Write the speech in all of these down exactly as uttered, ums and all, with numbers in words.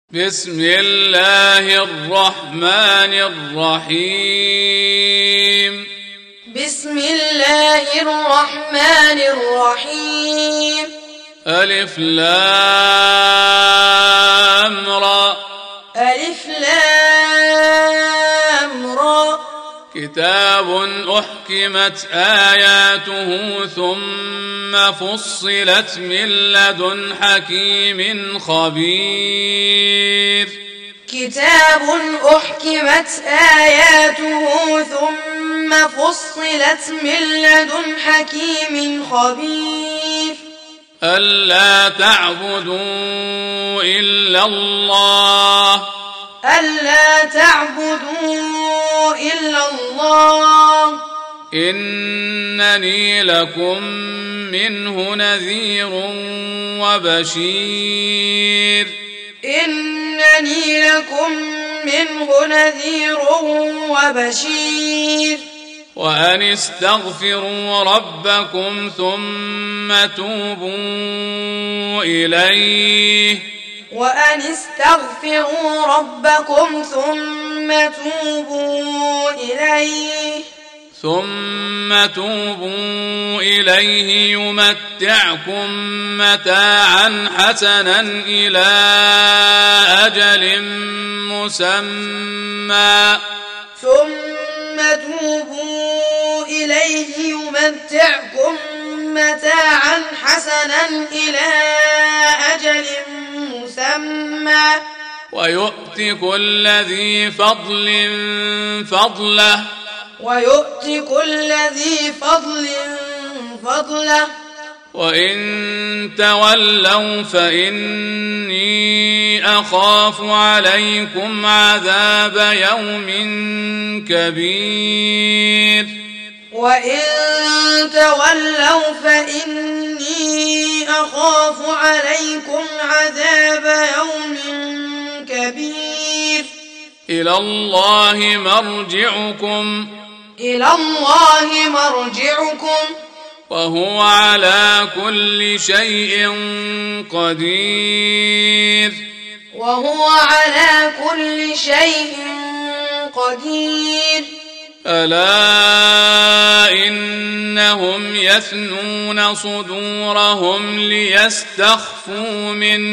بسم الله الرحمن الرحيم. بسم الله الرحمن الرحيم. ألف لام را. ألف لام را. كتاب أحكمت آياته ثم فصلت من لدن حكيم خبير. كتاب أحكمت آياته ثم فصلت من لدن حكيم خبير. ألا تعبدوا إلا الله. ألا تعبدوا إلا الله. إنني لكم منه نذير وبشير. إنني لكم منه نذير وبشير. وأن استغفروا ربكم ثم توبوا إليه. وأن استغفروا ربكم ثم توبوا إليه. ثم توبوا إليه يمتعكم متاعا حسنا إلى أجل مسمى. ثم توبوا إليه يمتعكم متاعا حسنا إلى أجل مسمى. ويؤت كل ذي فضل فضله. ويؤت كل ذي فضل فضله. وإن تولوا فإني أخاف عليكم عذاب يوم كبير. وإن تولوا فإني أخاف عليكم عذاب يوم كبير. إلى الله مرجعكم. إلى الله مرجعكم. وهو على كل شيء قدير. وهو على كل شيء قدير. ألا إنهم يثنون صدورهم ليستخفوا منه.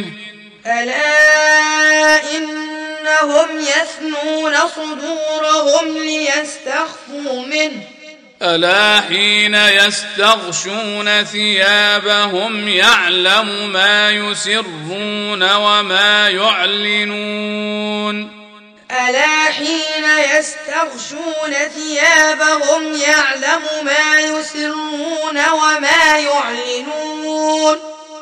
ألا إنهم يثنون صدورهم ليستخفوا منه. ألا حين يستغشون ثيابهم يعلم ما يسرون وما يعلنون. ألا حين يستغشون ثيابهم يعلم ما يسرون وما يعلنون.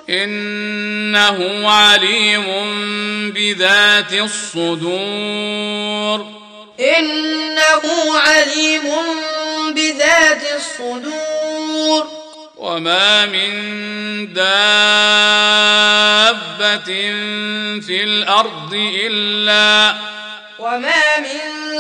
إنه عليم بذات الصدور. إنه عليم بذات الصدور. وما من دابة في الأرض إلا وما من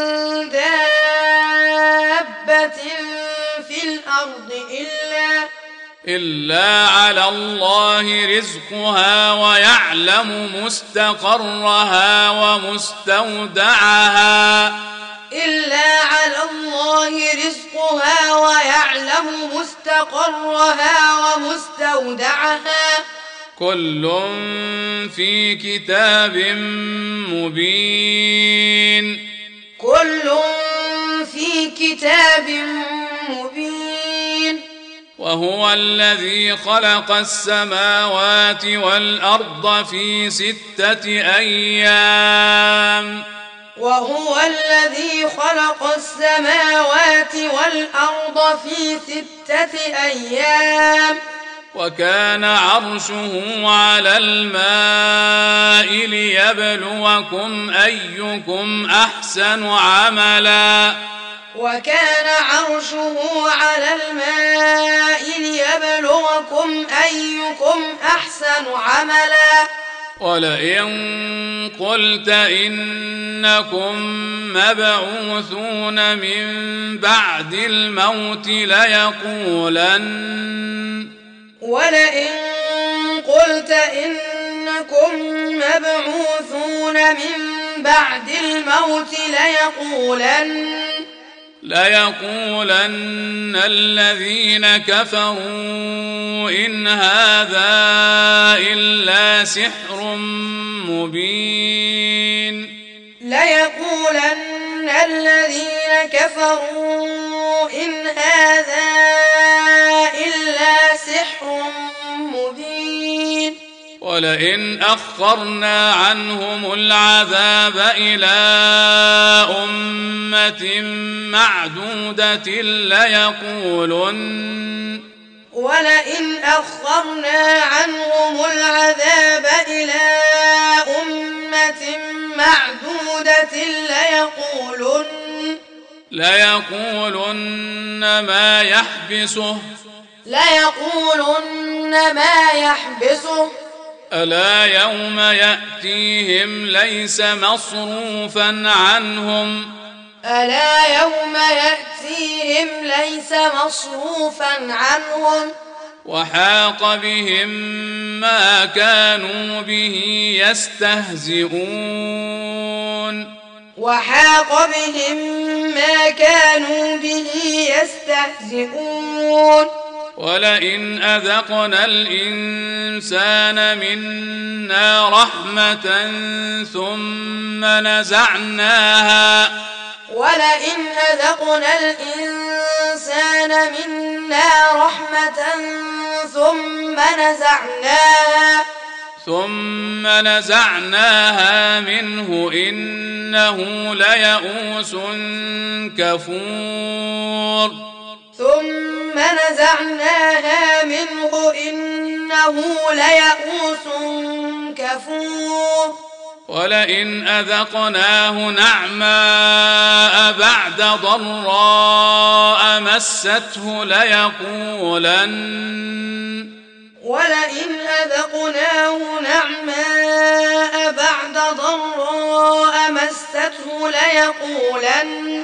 دابة في الأرض إلا إلا على الله رزقها ويعلم مستقرها ومستودعها. إلا على الله رزقها ويعلم مستقرها ومستودعها. كل في كتاب مبين. كل في كتاب مبين. وهو الذي خلق السماوات والأرض في ستة أيام. وهو الذي خلق السماوات والأرض في ستة أيام. وكان عرشه على الماء ليبلوكم أيكم أحسن عملا. وكان عرشه على الماء ليبلوكم أيكم أحسن عملا. ولئن قلت إنكم مبعوثون من بعد الموت ليقولن ولئن قلت إنكم أنكم مبعوثون من بعد الموت ليقولن ليقولن الذين كفروا إن هذا إلا سحر مبين ليقولن الذين كفروا إن هذا إلا سحر مبين ولئن أخرنا عنهم العذاب إلى أمة معدودة ليقولن ولئن أخرنا عنهم العذاب إلى أمة معدودة ليقولن ليقولن ما يحبسه ليقولن ما يحبسه ألا يوم يأتيهم ليس مصروفا عنهم ألا يوم يأتيهم ليس مصروفا عنهم وحاق بهم ما كانوا به يستهزئون وحاق بهم ما كانوا به يستهزئون ولئن أذقنا الإنسان منا رحمة ثم نزعناها ولئن أذقنا الإنسان منا رحمة ثم نزعناها ثم نزعناها منه إنه ليئوس كفور ثم نزعناها منه إنه ليئوس كفور ولئن أذقناه نعماء بعد ضراء مسته ليقولن ولئن أذقناه نعماء بعد ضراء مسته ليقولن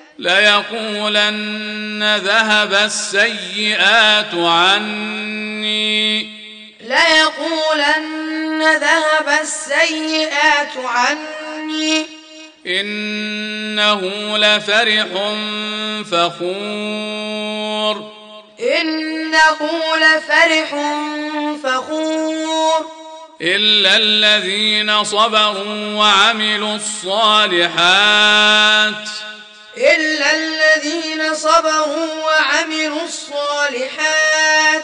ليقولن ذهب السيئات عني ليقولن ذهب السيئات عني إنه لفرح فخور إنه لفرح فخور إلا الذين صبروا وعملوا الصالحات إلا الذين صبروا وعملوا الصالحات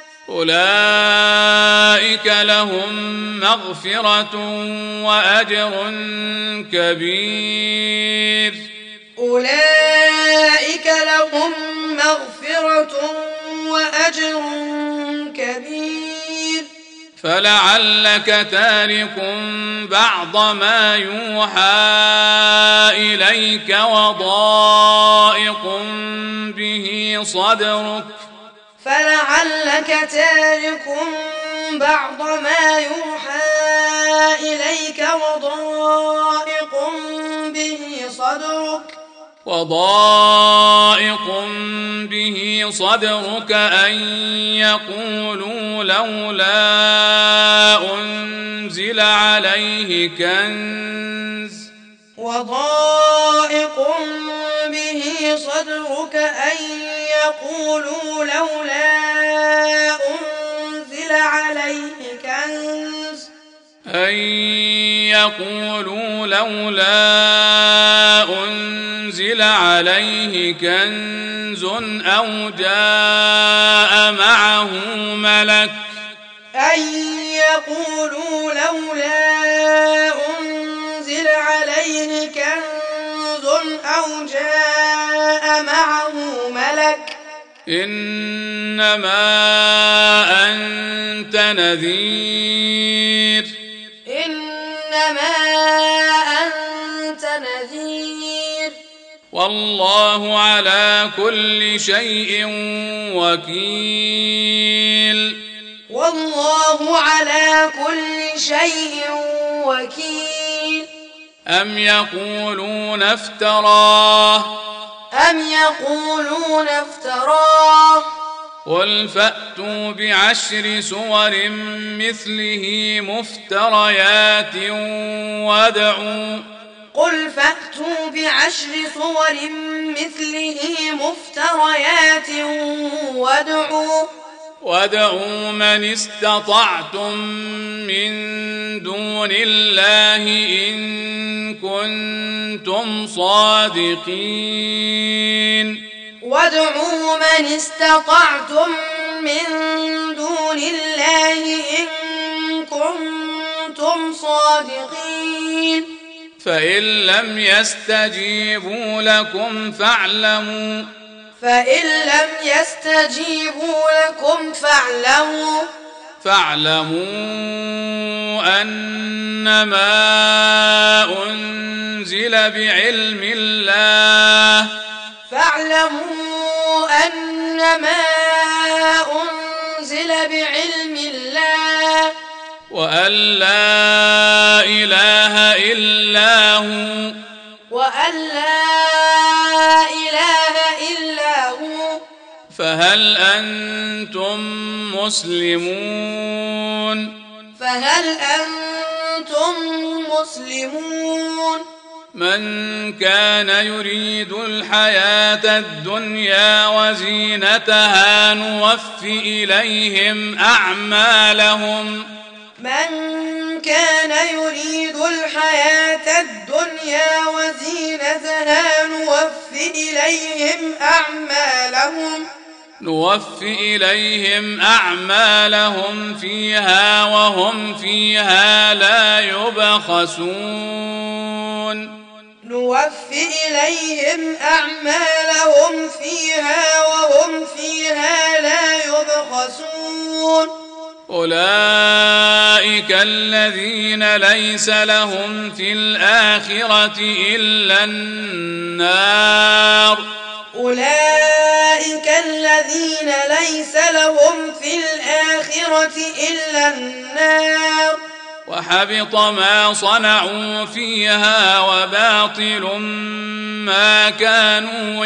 أولئك لهم مغفرة وأجر كبير أولئك لهم مغفرة وأجر كبير فلعلك تارك بعض ما يوحى إليك وضائق به صدرك فلعلك تارك بعض ما يوحى إليك وضائق به صدرك وضائق به صدرك أن يقولوا لولا أنزل عليه كنز وضائق به صدرك أن يقولوا لولا أنزل عليه كنز أن يقولوا لولا أنزل عليه كنز أو جاء معه ملك أن يقولوا لولا أنزل عليه كنز أو جاء معه ملك إنما أنت نذير إنما أنت نذير والله على كل شيء وكيل والله على كل شيء وكيل أم يقولون افتراه أم يقولون افتراه قل فأتوا بعشر سور مثله مفتريات وادعوا قل فأتوا بعشر صور مثله مفتريات وادعوا وادعوا من استطعتم من دون الله إن كنتم صادقين وادعوا من استطعتم من دون الله إن كنتم صادقين فإن لم يستجيبوا لكم فاعلموا فإن لم يستجيبوا لكم فاعلموا فاعلموا أنما أنزل بعلم الله فاعلموا أنما أنزل بعلم الله وأن لا إله إلا هو وأن لا إله إلا هو فهل أنتم مسلمون فهل أنتم مسلمون من كان يريد الحياة الدنيا وزينتها نوف إليهم أعمالهم من كان يريد الحياة الدنيا وزينتها نوف إليهم أعمالهم نوف إليهم أعمالهم فيها وهم فيها لا يبخسون نوف إليهم أعمالهم فيها وهم فيها لا يبخسون أولئك الذين ليس لهم في الآخرة إلا النار أولئك الذين ليس لهم في الآخرة إلا النار وحبط ما صنعوا فيها وباطل ما كانوا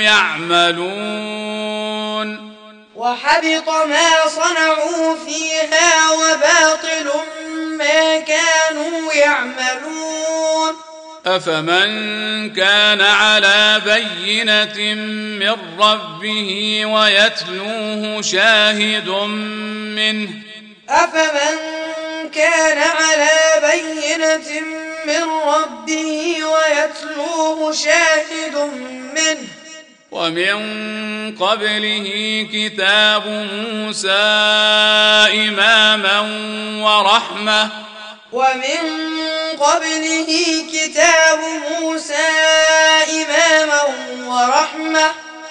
يعملون وحبط ما صنعوا فيها وباطل ما كانوا يعملون أفمن كان على بينة من ربه ويتلوه شاهد منه أفمن كان على بينة من ربه ويتلوه شاهد منه ومن قبله كتاب موسى إماما ورحمة ومن قبله كتاب موسى إماما ورحمة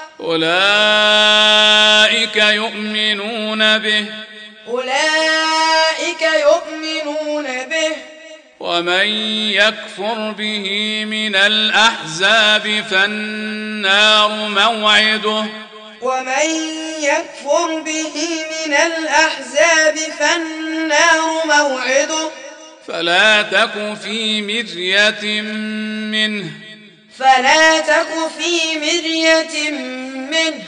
أولئك يؤمنون به أولئك يؤمنون به ومن يكفر به من الأحزاب فالنار موعده ومن يكفر به من الأحزاب فالنار موعده فلا تك في مرية منه فلا تك في مرية منه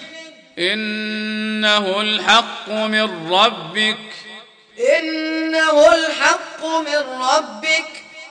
إنه الحق من ربك إنه الحق من ربك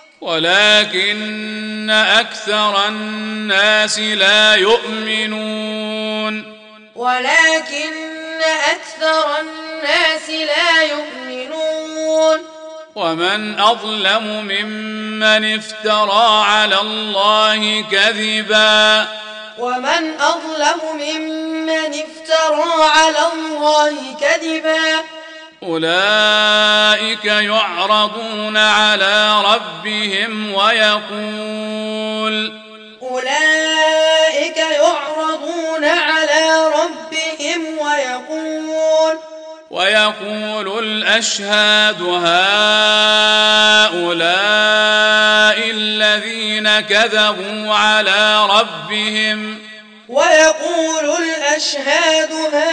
ولكن أكثر الناس لا يؤمنون ولكن أكثر الناس لا يؤمنون ومن أظلم ممن افترى على الله كذبا ومن أظلم ممن افترى على الله كذبا أولئك يعرضون على ربهم ويقول أولئك يعرضون على ربهم ويقول ويقول الأشهاد هؤلاء الذين كذبوا على ربهم ويقول الأشهاد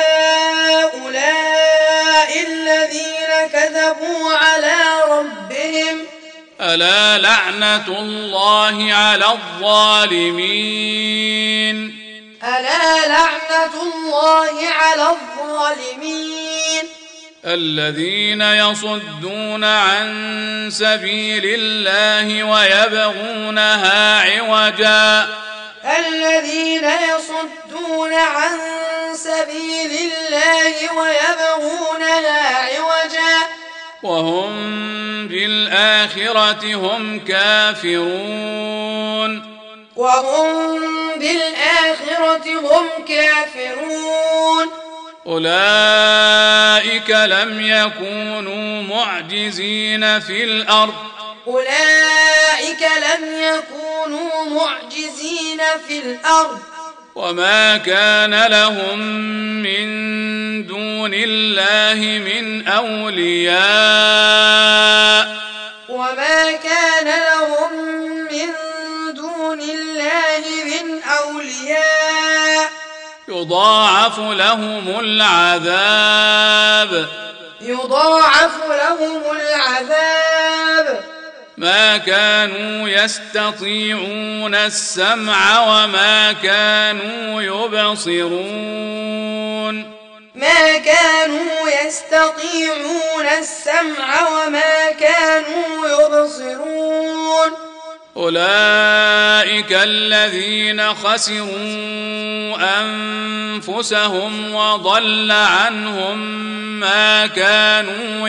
هؤلاء الذين كذبوا على ربهم ألا لعنة الله على الظالمين ألا لعنة الله على الظالمين الذين يصدون عن سبيل الله ويبغونها عوجا الذين يصدون عن سبيل الله ويبغونها عوجا وهم بالآخرة هم كافرون وهم بالآخرة هم كافرون أولئك لم يكونوا معجزين في الأرض أولئك لم يكونوا معجزين في الأرض وما كان لهم من دون الله من أولياء وما كان لهم من دون الله من أولياء يضاعف لهم العذاب يضاعف لهم العذاب ما كانوا يستطيعون السمع وما كانوا يبصرون ما كانوا يستطيعون السمع وما كانوا يبصرون أولئك الذين خسروا أنفسهم وضل عنهم ما كانوا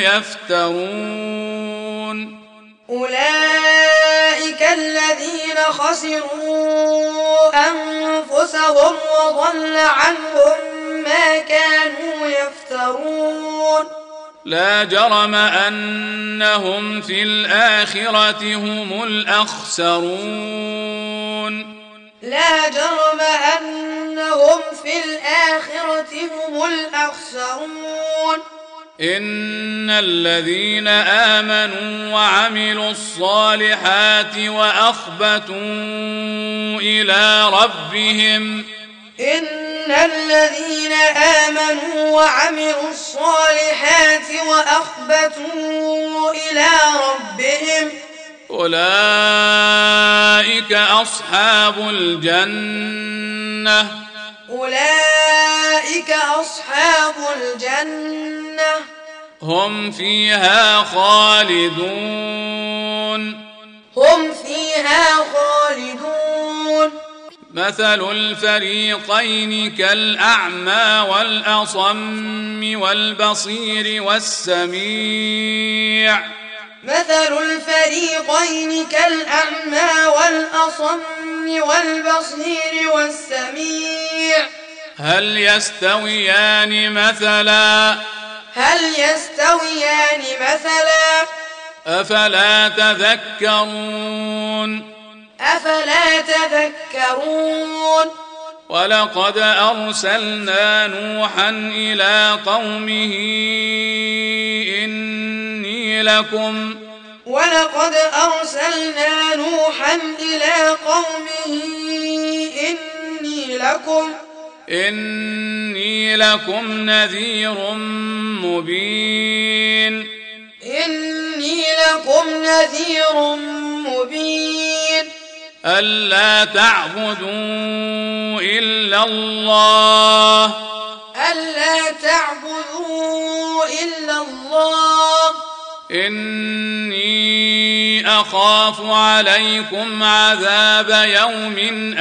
يفترون أولئك الذين خسروا أنفسهم وضل عنهم ما كانوا يفترون لا جرم أنهم في الآخرة هم الأخسرون لا جرم أنهم في الآخرة هم الأخسرون إن الذين آمنوا وعملوا الصالحات وأخبتوا إلى ربهم إن الذين آمنوا وعملوا الصالحات وأخبتوا إلى ربهم أولئك أصحاب الجنة أولئك أصحاب الجنة هم فيها خالدون هم فيها خالدون مثل الفريقين كالأعمى والأصم والبصير والسميع مثل الفريقين كالأعمى والأصم والبصير والسميع هل يستويان مثلا هل يستويان مثلا أفلا تذكرون أفلا تذكرون ولقد أرسلنا نوحا إلى قومه إني لكم ولقد أرسلنا نوحا إلى قومه إني لكم إني لكم نذير مبين إني لكم نذير مبين ألا تعبدوا إلا الله ألا تعبدوا إلا الله إني أخاف عليكم عذاب يوم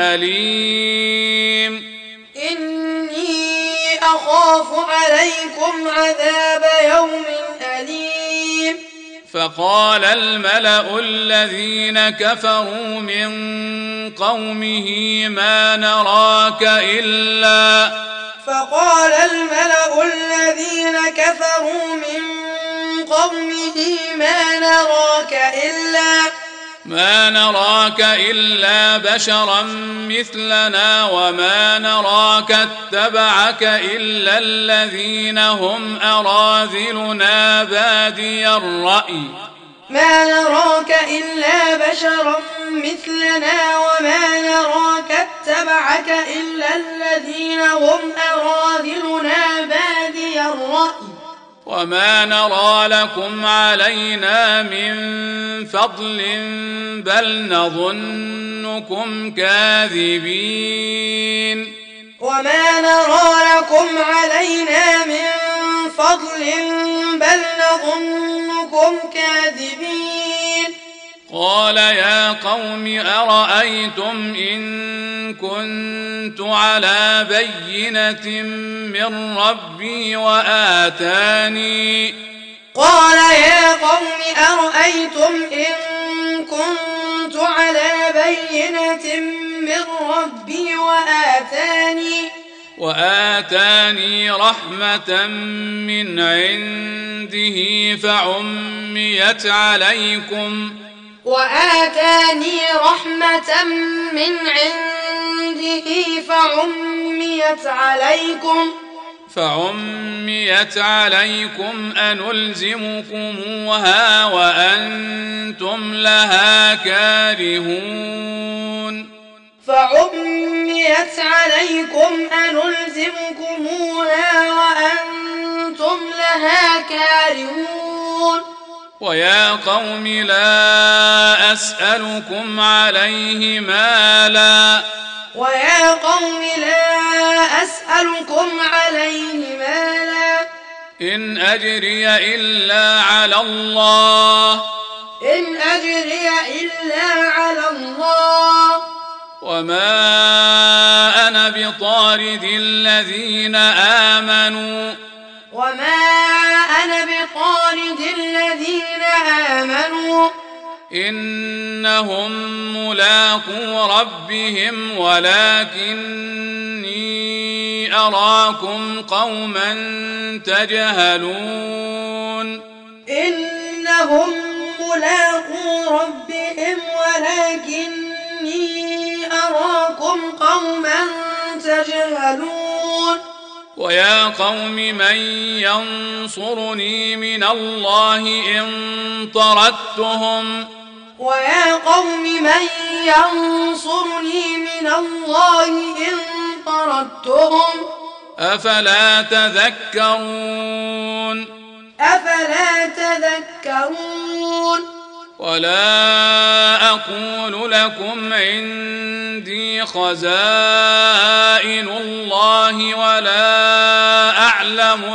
أليم إني أخاف عليكم عذاب يوم أليم فقال الملأ الذين كفروا من قومه ما نراك إلا فقال الملأ الذين كفروا من قومه ما نراك إلا ما نراك إلا بشرا مثلنا وما نراك اتبعك إلا الذين هم أراذلنا بادي الرأي ما نراك إلا بشرا مثلنا وما نراك اتبعك إلا الذين هم أراذلنا بادي الرأي وما نرى لكم علينا من فضل بل نظنكم كاذبين وما نرى لكم علينا من فضل بل نظنكم كاذبين قال يا قوم أرأيتم إن كنت على بينة من ربي وآتاني قال يا قوم أرأيتم إن كنت على بينة من ربي وآتاني وآتاني رحمة من عنده فعميت عليكم وآتاني رحمة من عنده فعميت عليكم فعميت عليكم أنلزمكموها وأنتم لها كارهون فعميت عليكم أنلزمكموها وأنتم لها كارهون ويا قوم لا أسألكم عليه مالا ويا قوم لا أسألكم عليه مالا إن أجري إلا على الله إن أجري إلا على الله وما أنا بطارد الذين آمنوا وما أنا بطارد الذين آمنوا إنهم ملاقو ربهم ولكني أراكم قوما تجهلون إنهم ملاقو ربهم ولكني أراكم قوما تجهلون ويا قوم من ينصرني من الله إن طردتهم ويا قوم من ينصرني من الله إن طردتهم أفلا تذكرون أفلا تذكرون ولا أقول لكم عندي خزائن الله ولا أعلم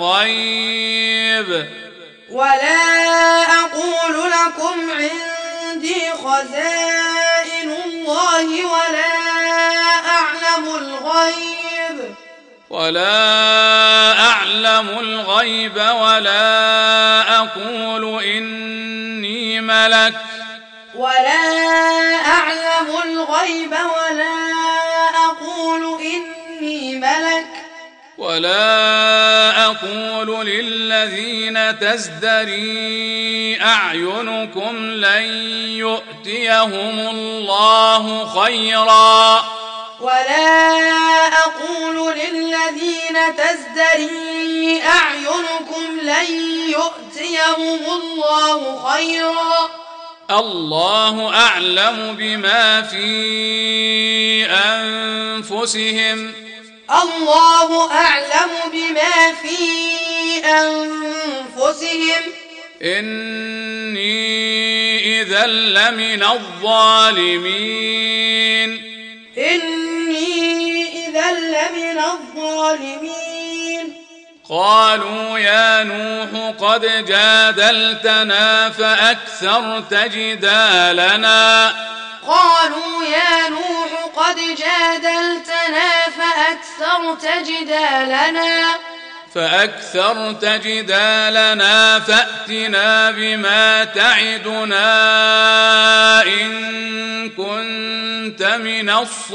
الغيب ولا أقول لكم عندي خزائن الله ولا أعلم الغيب ولا أعلم الغيب ولا أقول إني ملك ولا أعلم الغيب ولا أقول إني ملك ولا أقول للذين تزدري أعينكم لن يؤتيهم الله خيرا ولا أقول للذين تزدري أعينكم لن يؤتيهم الله خيرا الله أعلم بما في أنفسهم الله أعلم بما في أنفسهم إني إذا لمن الظالمين إني إذا لمن الظالمين قالوا يا نوح قد جادلتنا فأكثرت جدالنا قالوا يا نوح قد جادلتنا فأكثرت جدالنا فأكثرت جدالنا فأتنا بما تعدنا إن كنت من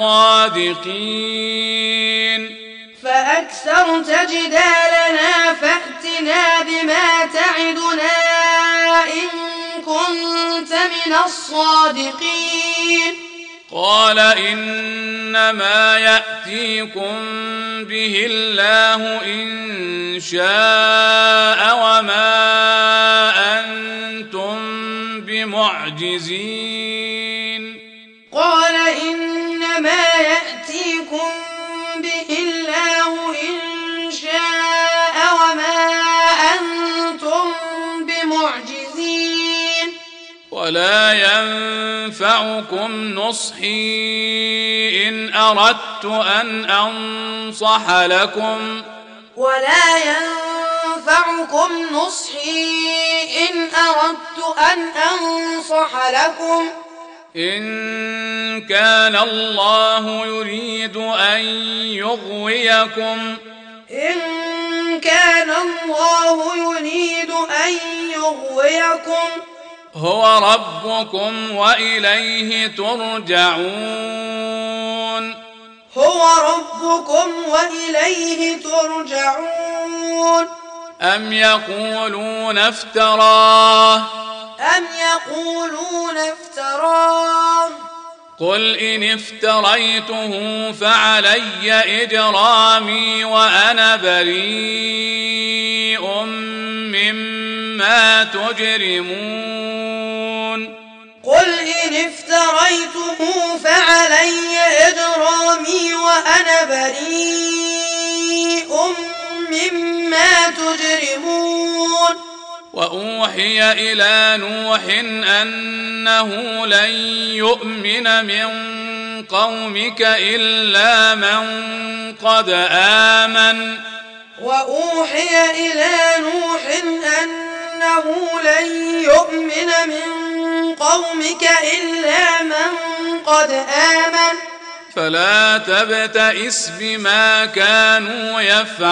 الصادقين فأكثرت جدالنا فأتنا بما تعدنا إن كنت من الصادقين قال إنما يأتيكم به الله إن شاء وما أنتم بمعجزين قال إنما يأتيكم به الله إن شاء وما أنتم بمعجزين ولا ينفعكم ينفعكم نصحي إن أردت أن أنصح لكم ولا ينفعكم نصحي إن أردت أن أنصح لكم إن كان الله يريد أن يغويكم إن كان الله يريد أن يغويكم هو ربكم وإليه ترجعون هو ربكم وإليه ترجعون أم يقولون افتراه أم يقولون افتراه قل إن افتريته فعلي إجرامي وأنا بريء مما تجرمون قل إن افتريته فعلي إجرامي وأنا بريء مما تجرمون وأوحي إلى نوح أنه لن يؤمن من قومك إلا من قد آمن وأوحي إلى نوح أنه لن يؤمن من قومك إلا من قد آمن فلا تبتئس بما كانوا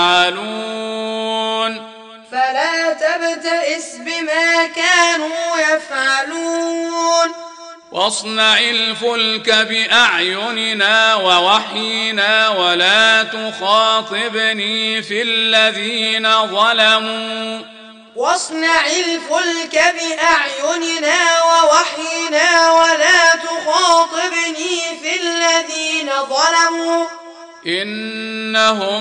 يفعلون فلا تبتئس بما كانوا يفعلون واصنع الفلك بأعيننا ووحينا ولا تخاطبني في الذين ظلموا واصنع الفلك بأعيننا ووحينا ولا تخاطبني في الذين ظلموا إنهم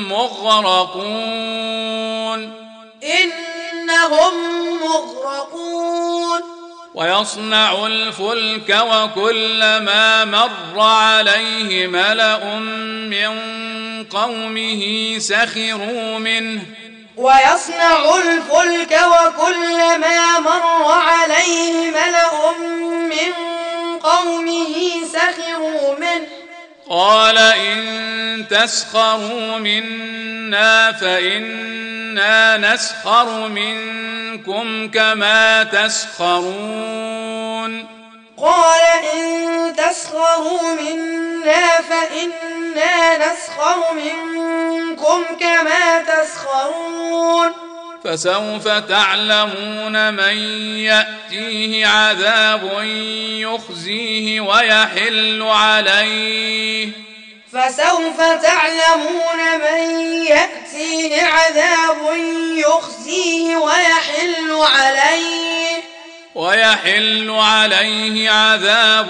مغرقون إنهم مغرقون ويصنع الفلك وكلما مر عليه ملأ من قومه سخروا منه ويصنع الفلك وكلما مر عليه ملأ من قومه سخروا منه قال إن تسخروا منا فإنا نسخر منكم كما تسخرون قال إن تسخروا منا فإنا نسخر منكم كما تسخرون فسوف تعلمون من يأتيه عذاب يخزيه ويحل عليه فسوف تعلمون من يأتيه عذاب يخزيه ويحل عليه ويحل عليه عذاب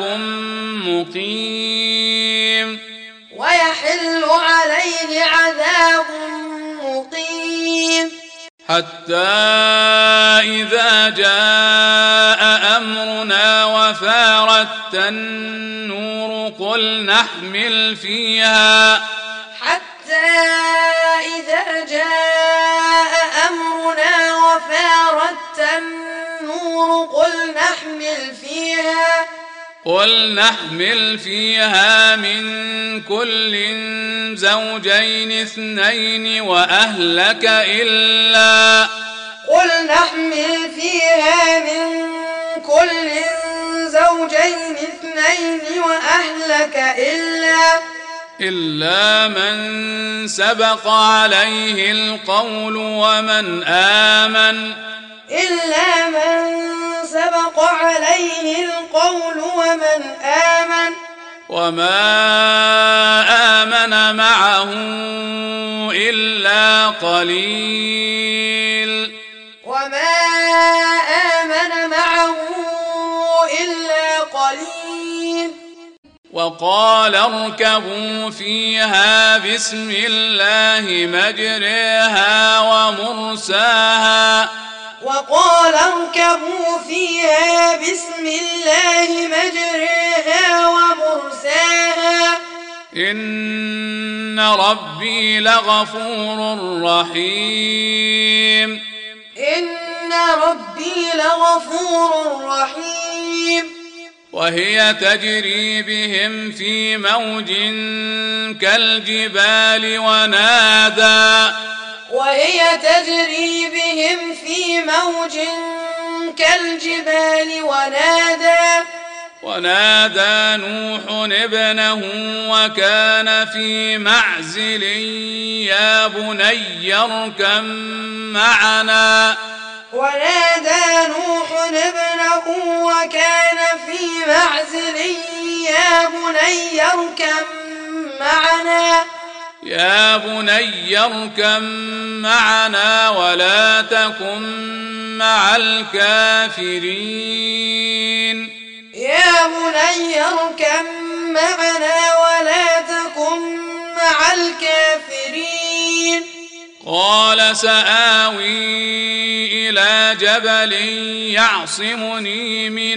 مقيم ويحل عليه عذاب مقيم حتى إذا جاء أمرنا وفارت النور قل نحمل فيها حتى إذا جاء أمرنا وفارت النور قل نحمل فيها قل نحمل فيها من كل زوجين اثنين وأهلك إلا قل نحمل فيها من كل زوجين اثنين وأهلك إلا إلا من سبق عليه القول ومن آمن إلا من سبق عليه القول ومن آمن وما آمن معه إلا قليل وما آمن معه إلا قليل وقال اركبوا فيها بسم الله مجريها ومرساها وقال اركبوا فيها بسم الله مجريها ومرساها إن ربي لغفور رحيم إن ربي لغفور رحيم وهي تجري بهم في موج كالجبال ونادى وهي تجري بهم في موج كالجبال ونادى ونادى نوح ابنه وكان في معزل يا بني اركب معنا ونادى نوح ابنه وكان في معزل يا بني اركب معنا يا بني اركب معنا ولا تكن مع الكافرين يا بني اركب معنا ولا تكن مع الكافرين قال سآوي إلى جبل يعصمني من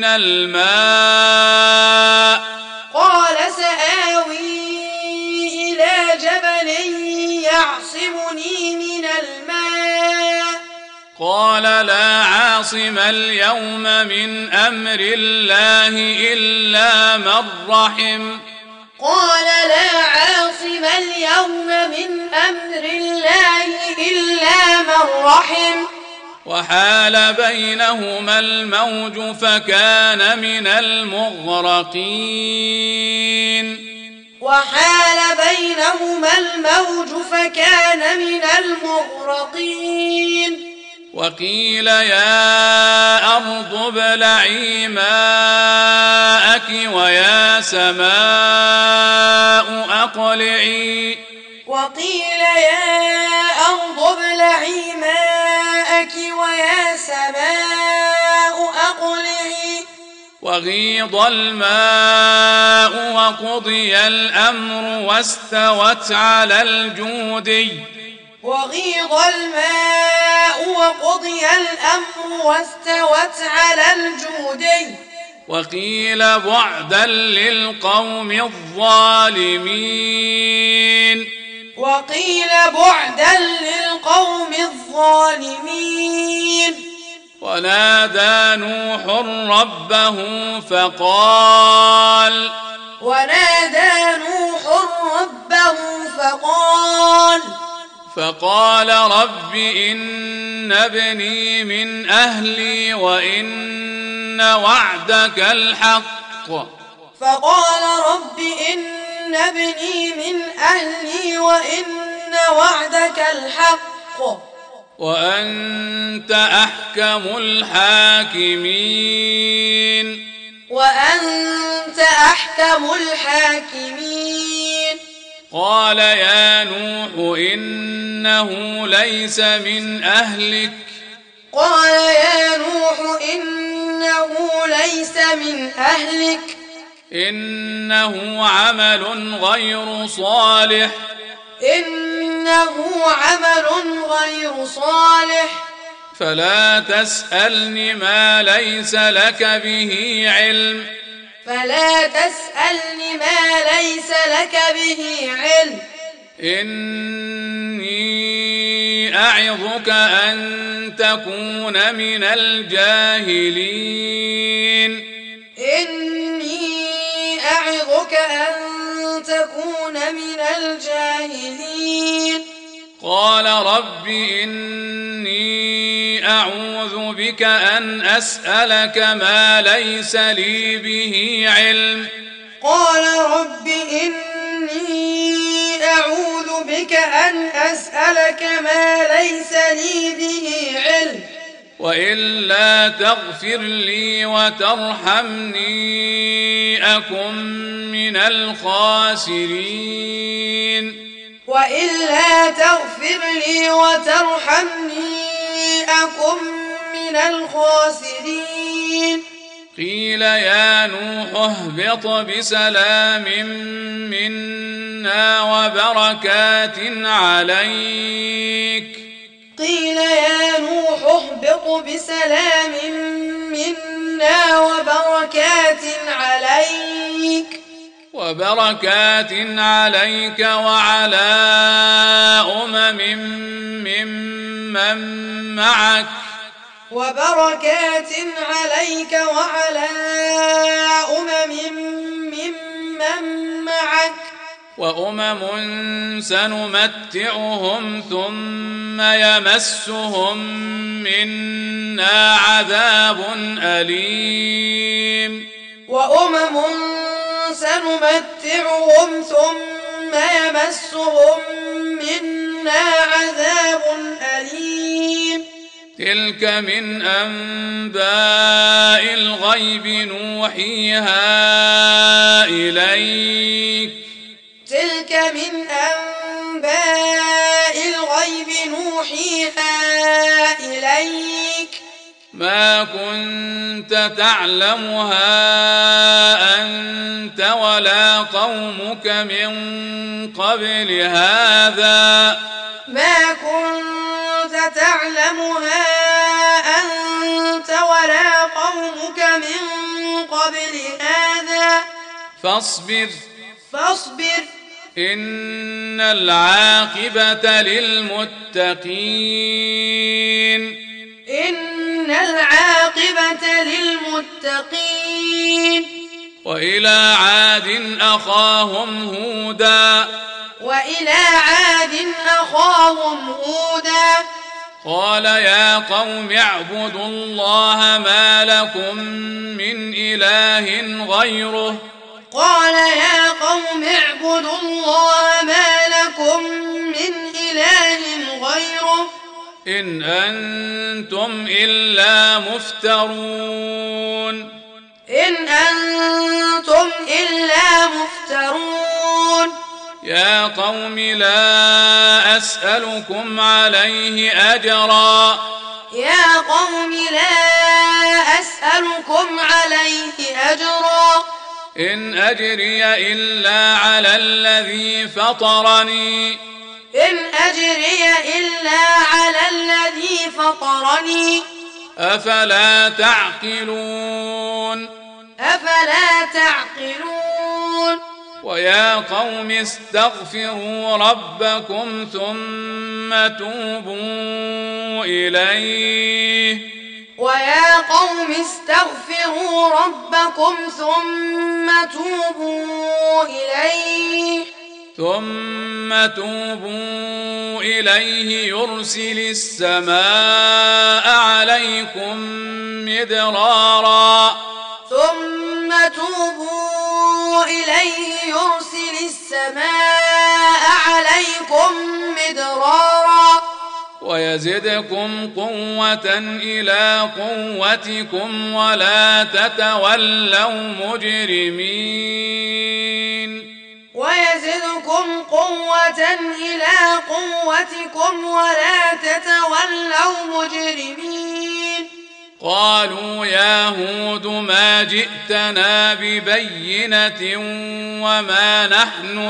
الماء قال سآوي إلى جبل يعصمني من الماء قال لا عاصم اليوم من أمر الله إلا من رحم قال لا عاصم اليوم من أمر الله إلا من رحم وحال بينهما الموج فكان من المغرقين وحال بينهما الموج فكان من المغرقين وقيل يا أرض ابلعي ماءك ويا سماء أقلعي وقيل يا أرض ابلعي ماءك ويا سماء أقلعي وغيض الماء وقضي الأمر واستوت على الجودي وغيض الماء وقضي الأمر واستوت على الجودي وقيل بعدا للقوم الظالمين وقيل بعدا للقوم الظالمين ونادى نوح ربه فقال ونادى نوح ربه فقال فقال رب إن ابني من أهلي وإن وعدك الحق فقال رب إن ابني من أهلي وإن وعدك الحق وأنت أحكم الحاكمين وأنت أحكم الحاكمين قال يا نوح إنه ليس من أهلك قال يا نوح إنه ليس من أهلك إنه عمل غير صالح إنه عمل غير صالح فلا تسألني ما ليس لك به علم فلا تسألني ما ليس لك به علم إني أعظك أن تكون من الجاهلين إني أعظك أن تكون من الجاهلين قال رب إني أعوذ بك أن أسألك ما ليس لي به علم قال رب إني أعوذ بك أن أسألك ما ليس لي به علم وإلا تغفر لي وترحمني أكن من الخاسرين وإلا تغفر لي وترحمني أكن من الخاسرين قيل يا نوح اهبط بسلام منا وبركات عليك قيل يا نوح اهبط بسلام منا وبركات عليك وبركات عليك وعلى أمم ممن معك وبركات عليك وعلى أمم ممن معك وأمم سنمتعهم ثم يمسهم منا عذاب أليم وأمم سنمتعهم ثم يمسهم منا عذاب أليم تلك من أنباء الغيب نوحيها إليك تلك من أنباء الغيب نوحيها إليك ما كنت تعلمها أنت ولا قومك من قبل هذا ما كنت تعلمها أنت ولا قومك من قبل هذا فاصبر فاصبر إن العاقبة للمتقين إن العاقبة للمتقين وإلى عاد أخاهم هودا وإلى عاد أخاهم هودا قال يا قوم اعبدوا الله ما لكم من إله غيره قال يا قوم اعبدوا الله ما لكم من إله غيره إن أنتم إلا مفترون إن أنتم إلا مفترون يا قوم لا أسألكم عليه أجرا يا قوم لا أسألكم عليه أجرا إن أجري إلا على الذي فطرني إن أجري إلا على الذي فطرني أفلا تعقلون أفلا تعقلون ويا قوم استغفروا ربكم ثم توبوا إليه ويا قوم استغفروا ربكم ثم توبوا إليه ثم توبوا إليه يرسل السماء عليكم مدرارا ثم توبوا إليه يرسل السماء عليكم مدرارا ويزدكم قوة إلى قوتكم ولا تتولوا مجرمين ويزدكم قوة إلى قوتكم ولا تتولوا مجرمين قالوا يا هود ما جئتنا ببينة وما نحن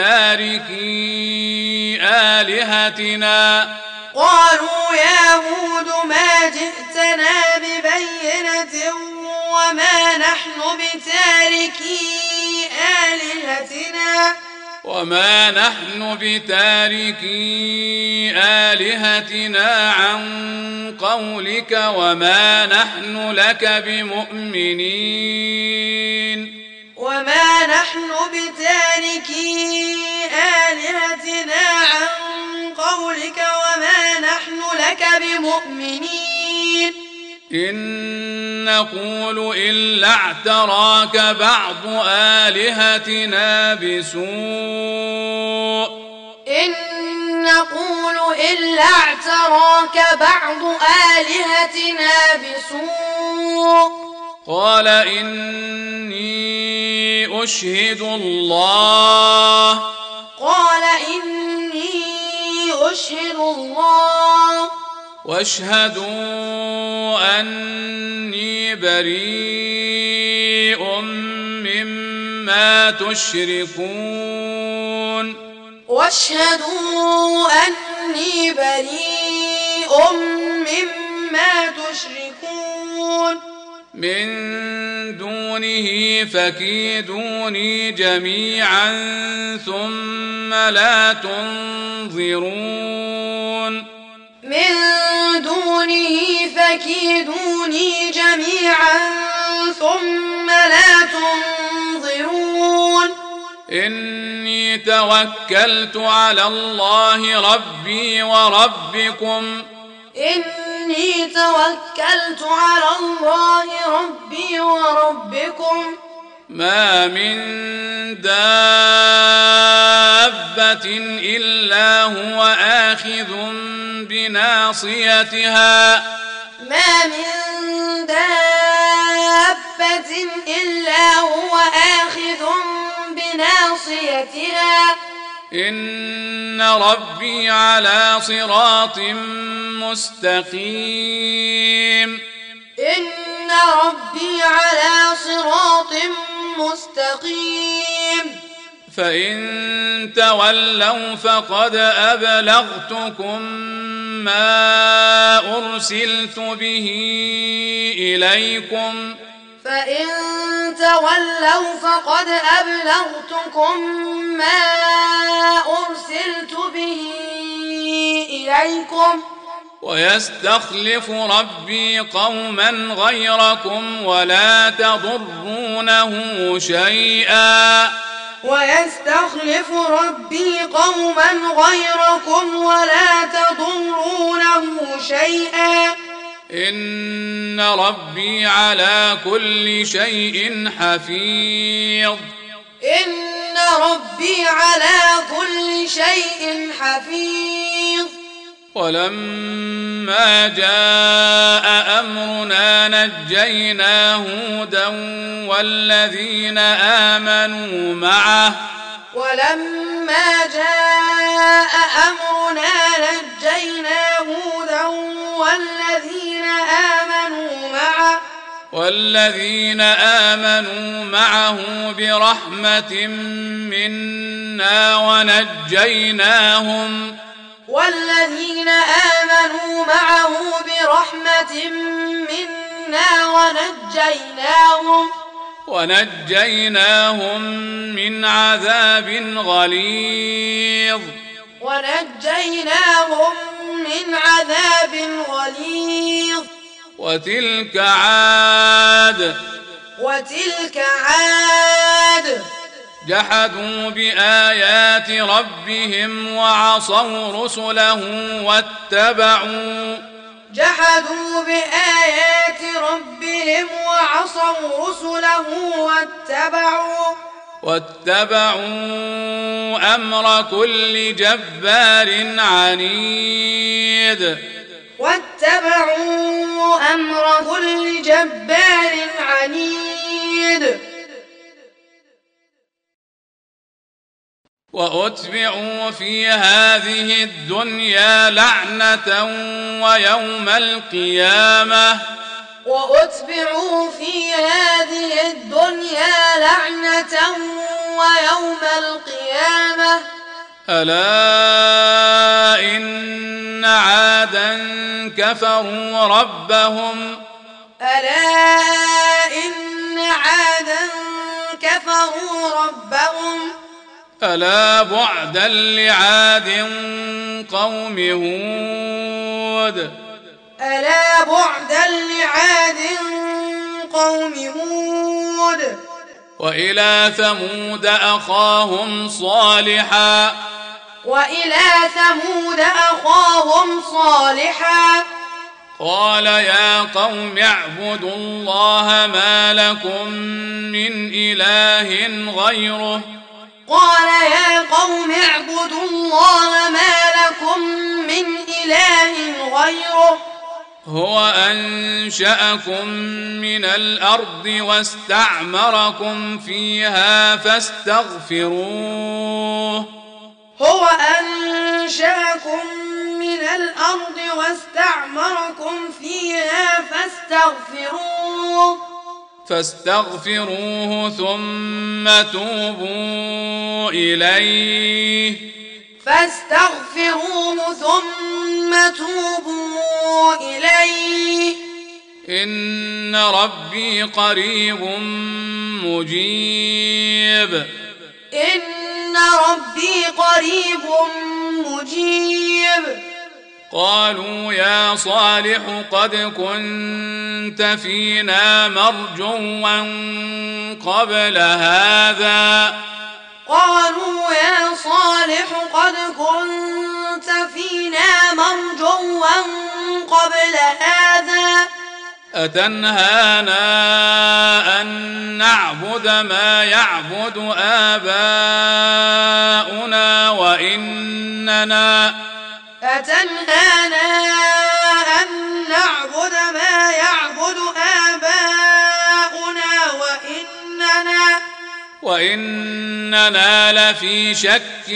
بتاركي آلهتنا قالوا يا هود ما جئتنا ببينة وما نحن بتاركي آلهتنا وما نحن بتاركي آلهتنا عن قولك وما نحن لك بمؤمنين وما نحن بتاركي آلهتنا عن قولك وما نحن لك بمؤمنين إن نقول إلا اعتراك بعض آلهتنا بسوء إن نقول إلا اعتراك بعض آلهتنا بسوء قال إني أشهد الله قال إني أشهد الله واشهدوا أني بريء مما تشركون واشهدوا أني بريء مما تشركون من دونه فكيدوني جميعا ثم لا تنظرون من دونه فكيدوني جميعا ثم لا تنظرون إني توكلت على الله ربي وربكم إني توكلت على الله ربي وربكم ما من دابة إلا هو آخذ بناصيتها ما من دابة إلا هو آخذ بناصيتها إن ربي على صراط مستقيم إن ربي على صراط مستقيم فإن تولوا فقد أبلغتكم ما أرسلت به إليكم فإن تولوا فقد أبلغتكم ما أرسلت به إليكم ويستخلف ربي قوما غيركم ولا تضرونه شيئا ويستخلف ربي قوما غيركم ولا تضرونه شيئا إن ربي على كل شيء حفيظ إن ربي على كل شيء حفيظ ولما جاء أمرنا نجينا هودا والذين آمنوا معه ولما جاء أمرنا نجينا هودا والذين آمنوا معه والذين آمنوا معه برحمة منا ونجيناهم والذين آمنوا معه برحمة منا ونجيناهم ونجيناهم من عذاب غليظ ونجيناهم من عذاب غليظ وتلك عاد وتلك عاد جحدوا بآيات ربهم وعصوا رسله واتبعوا جحدوا بآيات ربهم وعصوا رسله واتبعوا واتبعوا أمر كل جبار عنيد واتبعوا أمر كل جبار عنيد وأتبعوا في هذه الدنيا لعنة ويوم القيامة وأتبعوا في هذه الدنيا لعنة ويوم القيامة ألا إن عادا كفروا ربهم ألا إن عادا كفروا ربهم ألا بعدا لعاد قوم هود ألا بعدا لعاد قوم هود وإلى ثمود أخاهم صالحا وإلى ثمود أخاهم صالحا قال يا قوم اعبدوا الله ما لكم من إله غيره قال يا قوم اعبدوا الله ما لكم من إله غيره هو أنشأكم من الأرض واستعمركم فيها فاستغفروه هو أنشأكم من الأرض واستعمركم فيها فاستغفروه فاستغفروه ثم توبوا إليه فاستغفروه ثم توبوا إليه إن ربي قريب مجيب إن ربي قريب مجيب قالوا يا صالح قد كنت فينا مرجوا قبل هذا قالوا يا صالح قد كنت فينا مرجوا قبل هذا أتنهانا أن نعبد ما يعبد آباؤنا وإننا أتنهانا أن نعبد ما يعبد آباؤنا وإننا وإننا لفي شك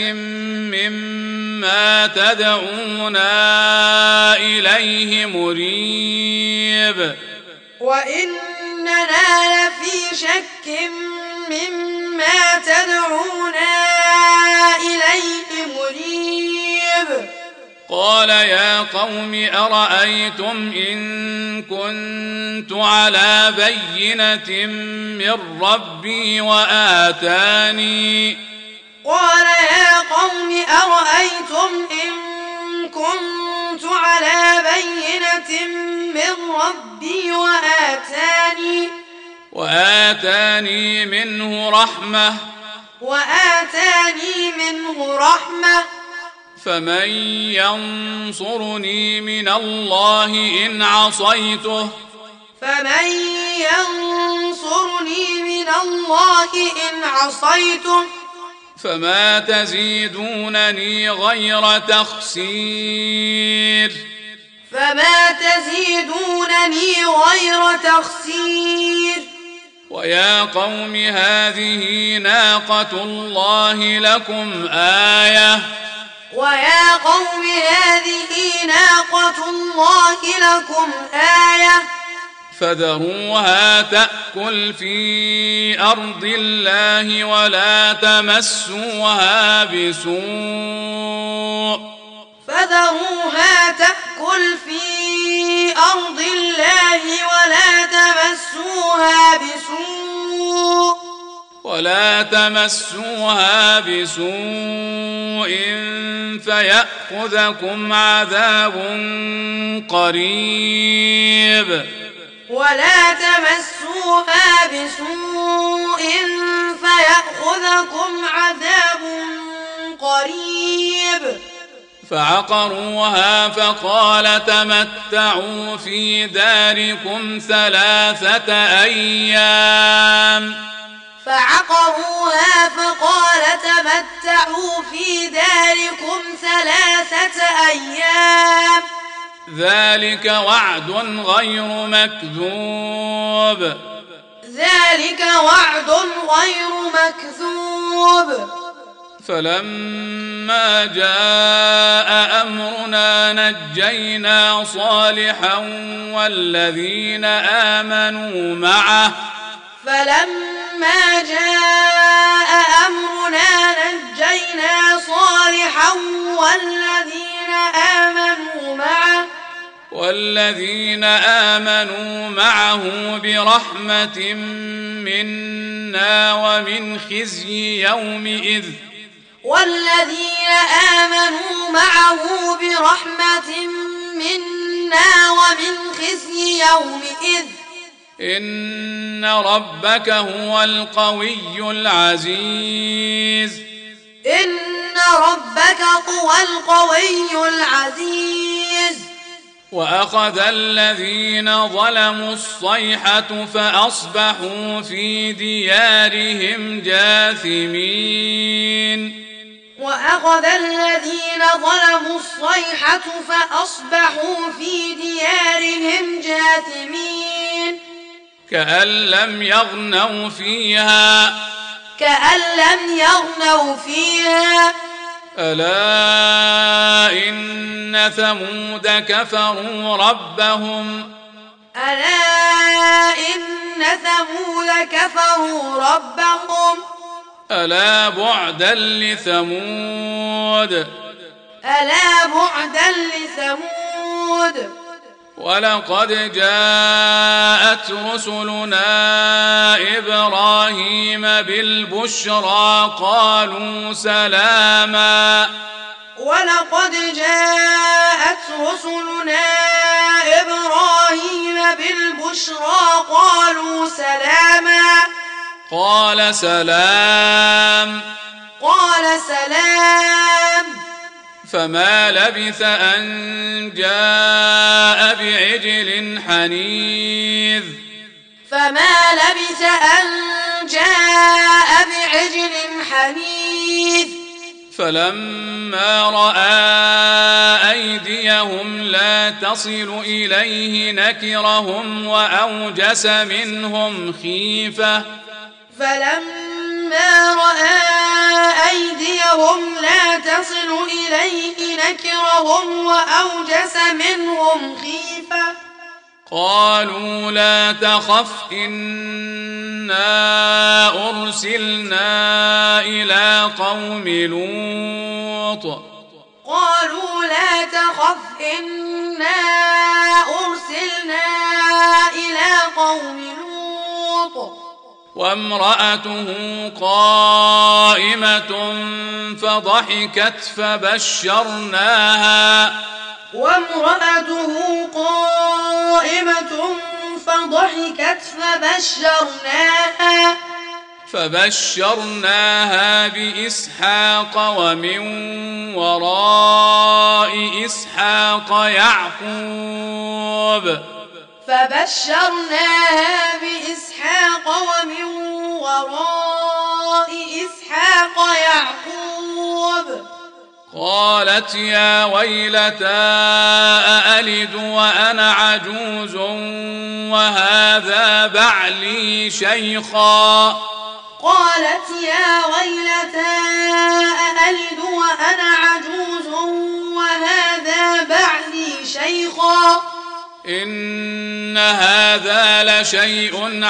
مما تدعونا إليه مريب وإننا لفي شك مما تدعونا إليه مريب قال يا قوم أرأيتم إن كنت على بينة من ربي وآتاني قال يا قوم أرأيتم إن كنت على بينة من ربي وآتاني وآتاني منه رحمة وآتاني منه رحمة فمن ينصرني من الله إن عصيته فمن ينصرني من الله إن عصيته فما تزيدونني غير تخسير فما تزيدونني غير تخسير ويا قوم هذه ناقة الله لكم آية ويا قوم هذه ناقة الله لكم آية فذروها تأكل في أرض الله ولا تمسوها بسوء فذروها تأكل في أرض الله ولا تمسوها بسوء ولا تمسوها بسوء فيأخذكم عذاب قريب ولا تمسوها بسوء فيأخذكم عذاب قريب فعقروها فقال تمتعوا في داركم ثلاثة أيام فعقروها فقال تمتعوا في داركم ثلاثة أيام ذلك وعد غير مكذوب ذلك وعد غير مكذوب فلما جاء أمرنا نجينا صالحا والذين آمنوا معه فلما جاء أمرنا نجينا صالحا والذين آمنوا معه والذين آمنوا معه برحمة منا ومن خزي يومئذ والذين آمنوا معه برحمة منا ومن خزي يومئذ إن ربك هو القوي العزيز إن ربك هو القوي العزيز وأخذ الذين ظلموا الصيحة فأصبحوا في ديارهم جاثمين وأخذ الذين ظلموا الصيحة فأصبحوا في ديارهم جاثمين كأن لم يغنوا فيها كأن لم يغنوا فيها ألا إن ثمود كفروا ربهم ألا إن ثمود كفروا ربهم ألا بعدا لثمود ألا بعدا لثمود ولقد جاءت رسلنا إبراهيم بالبشرى قالوا سلاما ولقد جاءت رسلنا إبراهيم بالبشرى قالوا سلاما قال سلام قال سلام فما لبث أن جاء بعجل حنيذ فما لبث أن جاء بعجل حنيذ فلما رأى أيديهم لا تصل إليه نكرهم وأوجس منهم خيفة فلما رأى أيديهم لا تصل إليه نكرهم وأوجس منهم خيفة قالوا لا تخف إنا أرسلنا إلى قوم لوط قالوا لا تخف إنا أرسلنا إلى قوم لوط وامرأته قائمة فضحكت فبشرناها وامرأته قائمة فضحكت فبشرناها فبشرناها بإسحاق ومن وراء إسحاق يعقوب فبشرناها بإسحاق ومن وراء إسحاق يعقوب قالت يا ويلتى أألد وأنا عجوز وهذا بعلي شيخا قالت يا ويلتى أألد وأنا عجوز وهذا بعلي شيخا إن هذا لشيء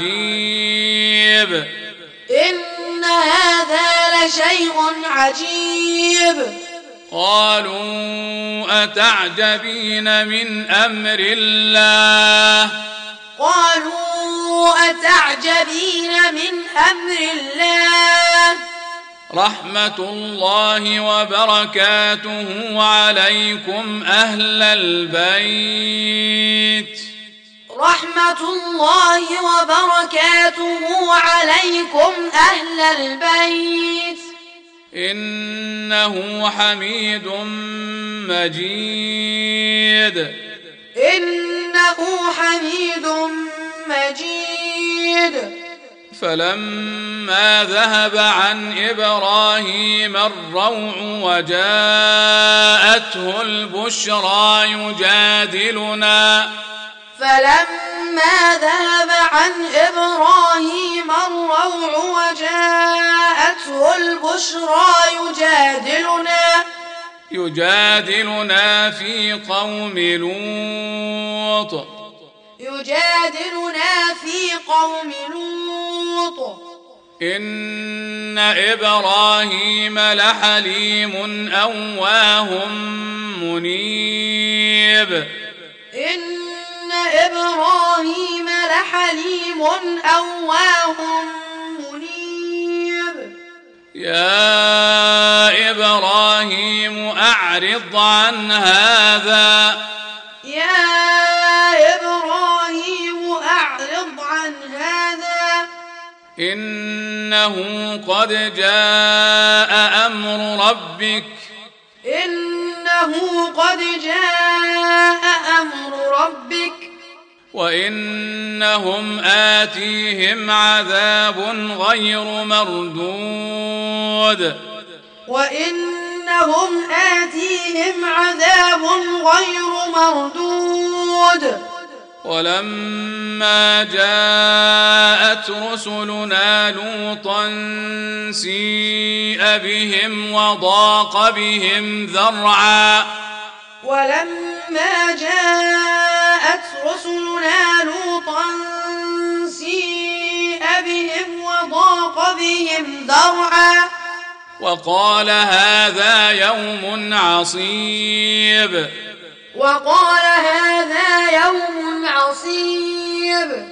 عجيب إن هذا لشيء عجيب قالوا أتعجبين من أمر الله قالوا أتعجبين من أمر الله رحمة الله وبركاته عليكم أهل البيت رحمة الله وبركاته عليكم أهل البيت إنه حميد مجيد إنه حميد مجيد فلما ذهب عن إبراهيم الروع وجاءته البشرى يجادلنا فلما ذهب عن إبراهيم الروع وجاءته البشرى يجادلنا يجادلنا في قوم لوط يجادلنا في قوم لوط إن إبراهيم لحليم أواه منيب إن إبراهيم لحليم أواه منيب يا إبراهيم أعرض عن هذا يا إبراهيم أعرض عن هذا إنه قد جاء أمر ربك إنه قد جاء أمر ربك وإنهم آتيهم عذاب غير مردود وإنهم آتيهم عذاب غير مردود ولما جاءت رسلنا لوطا سيء بهم وضاق بهم ذرعا ولما جاءت رسلنا لوطا سيء بهم وضاق بهم ذرعا وقال هذا يوم عصيب وقال هذا يوم عصيب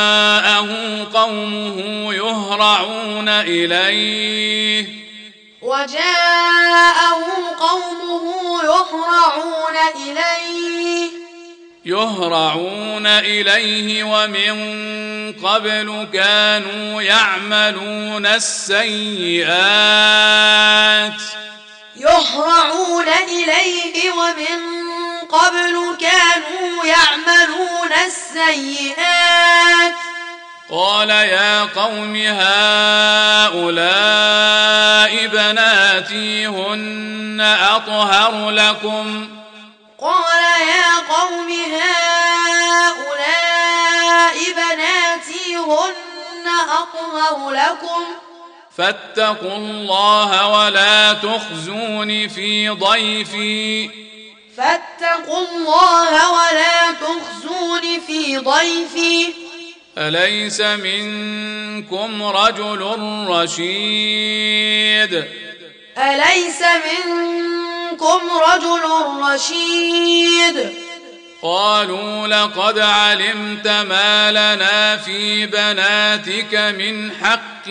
وجاءه قومه يهرعون إليه وجاءه قومه يهرعون إليه يهرعون إليه ومن قبل كانوا يعملون السيئات يهرعون إليه ومن قبل كانوا يعملون السيئات قال يا قوم هؤلاء بناتي هن أطهر لكم قال يا قوم هؤلاء بناتي هن أطهر لكم فاتقوا الله ولا تخزوني في ضيفي فاتقوا الله ولا تخزوني في ضيفي أليس منكم رجل رشيد أليس منكم رجل رشيد قالوا لقد علمت ما لنا في بناتك من حق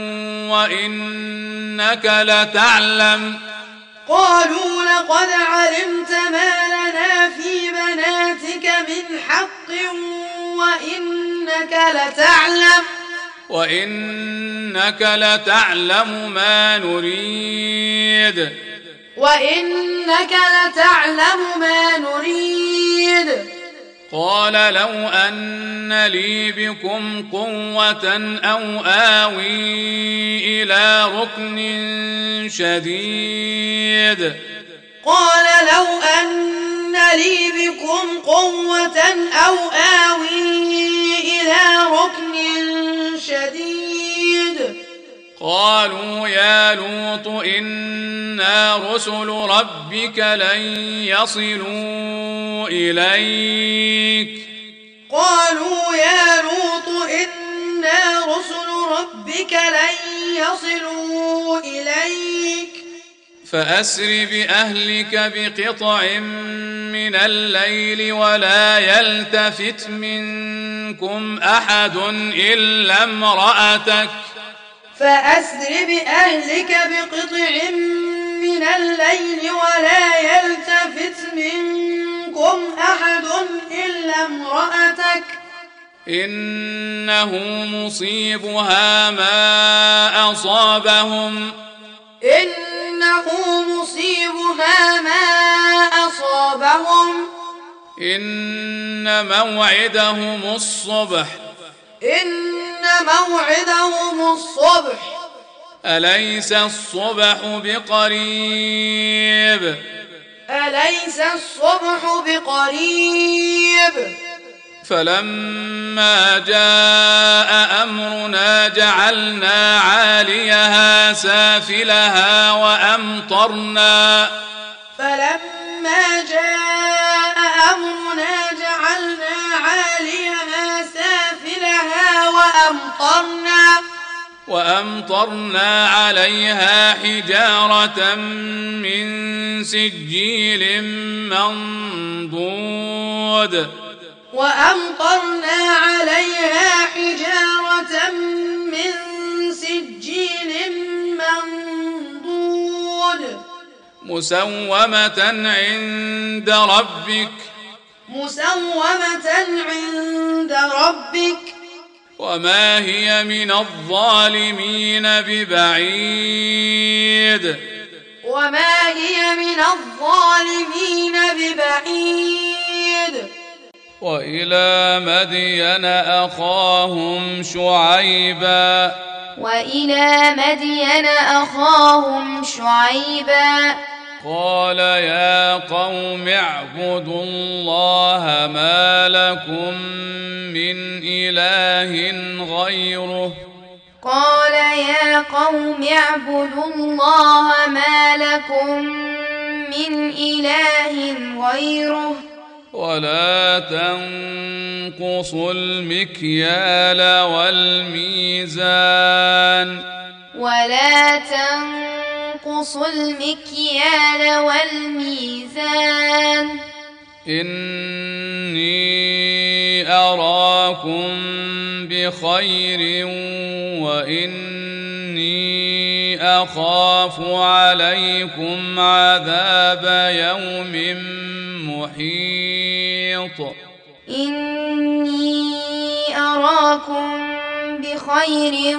وإنك لتعلم قالوا لقد علمت ما لنا في بناتك من حق وإنك لتعلم وإنك لتعلم ما نريد وإنك لتعلم ما نريد قال لو أن لي بكم قوة أو آوي إلى ركن شديد قال لو أن لي بكم قوة أو آوي إلى ركن شديد قالوا يا لوط إنا رسل ربك لن يصلوا إليك قالوا يا لوط إنا رسل ربك لن يصلوا إليك فأسر بأهلك بقطع من الليل ولا يلتفت منكم أحد إلا امرأتك فأسر بأهلك بقطع من الليل ولا يلتفت منكم أحد إلا امرأتك إنه مصيبها ما أصابهم إنه مصيبها ما أصابهم إن موعدهم الصبح إن موعدهم الصبح أليس الصبح بقريب أليس الصبح بقريب فلما جاء أمرنا جعلنا عاليها سافلها وأمطرنا فلما جاء أمرنا جعلنا عاليها سافلها وأمطرنا وأمطرنا عليها حجارة من سجيل منضود وأمطرنا عليها حجارة من سجيل منضود مسومة عند ربك مسومة عند ربك وما هي من الظالمين ببعيد وما هي من الظالمين ببعيد وإلى مدين أخاهم شعيبا وإلى مدين أخاهم شعيبا قال يا قوم اعبدوا الله ما لكم من إله غيره قال يا قوم اعبدوا الله ما لكم من إله غيره ولا تنقصوا المكيال والميزان ولا تنقصوا المكيال والميزان إني أراكم بخير وإني أخاف عليكم عذاب يوم محيط إني أراكم بخير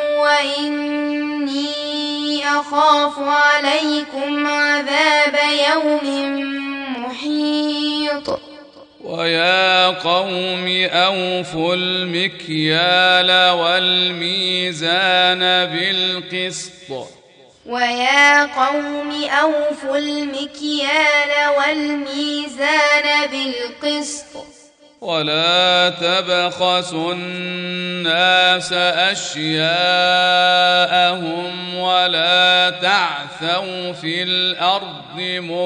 وإني أخاف عليكم عذاب يوم محيط ويا قوم أوفوا المكيال والميزان بالقسط ويا قوم أوفوا المكيال والميزان بالقسط ولا تبخسوا الناس أشياءهم ولا تعثوا في الأرض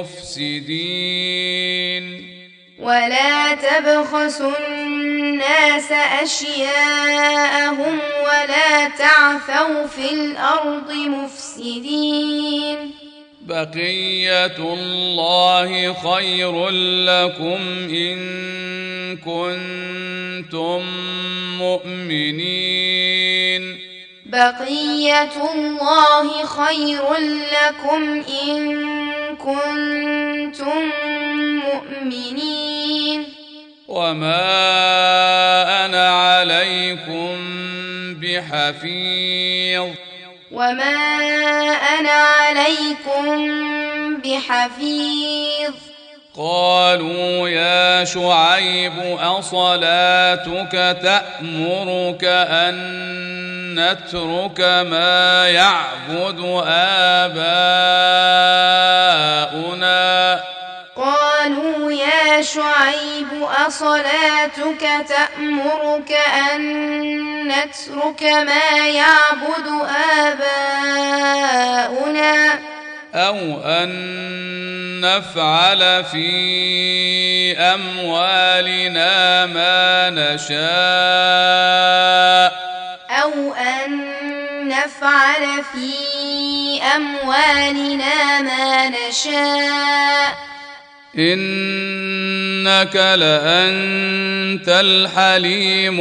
مفسدين ولا تبخسوا الناس أشياءهم ولا تعثوا في الأرض مفسدين بقية الله خير لكم إن كنتم مؤمنين بقية الله خير لكم إن كنتم مؤمنين وما أنا عليكم بحفيظ وما أنا عليكم بحفيظ قالوا يا شعيب أصلاتك تأمرك أن نترك ما يعبد آباؤنا قالوا يا شعيب أصلاتك تأمرك أن نترك ما يعبد آباؤنا أو أن نفعل في أموالنا ما نشاء أو أن نفعل في أموالنا ما نشاء إنك لأنت الحليم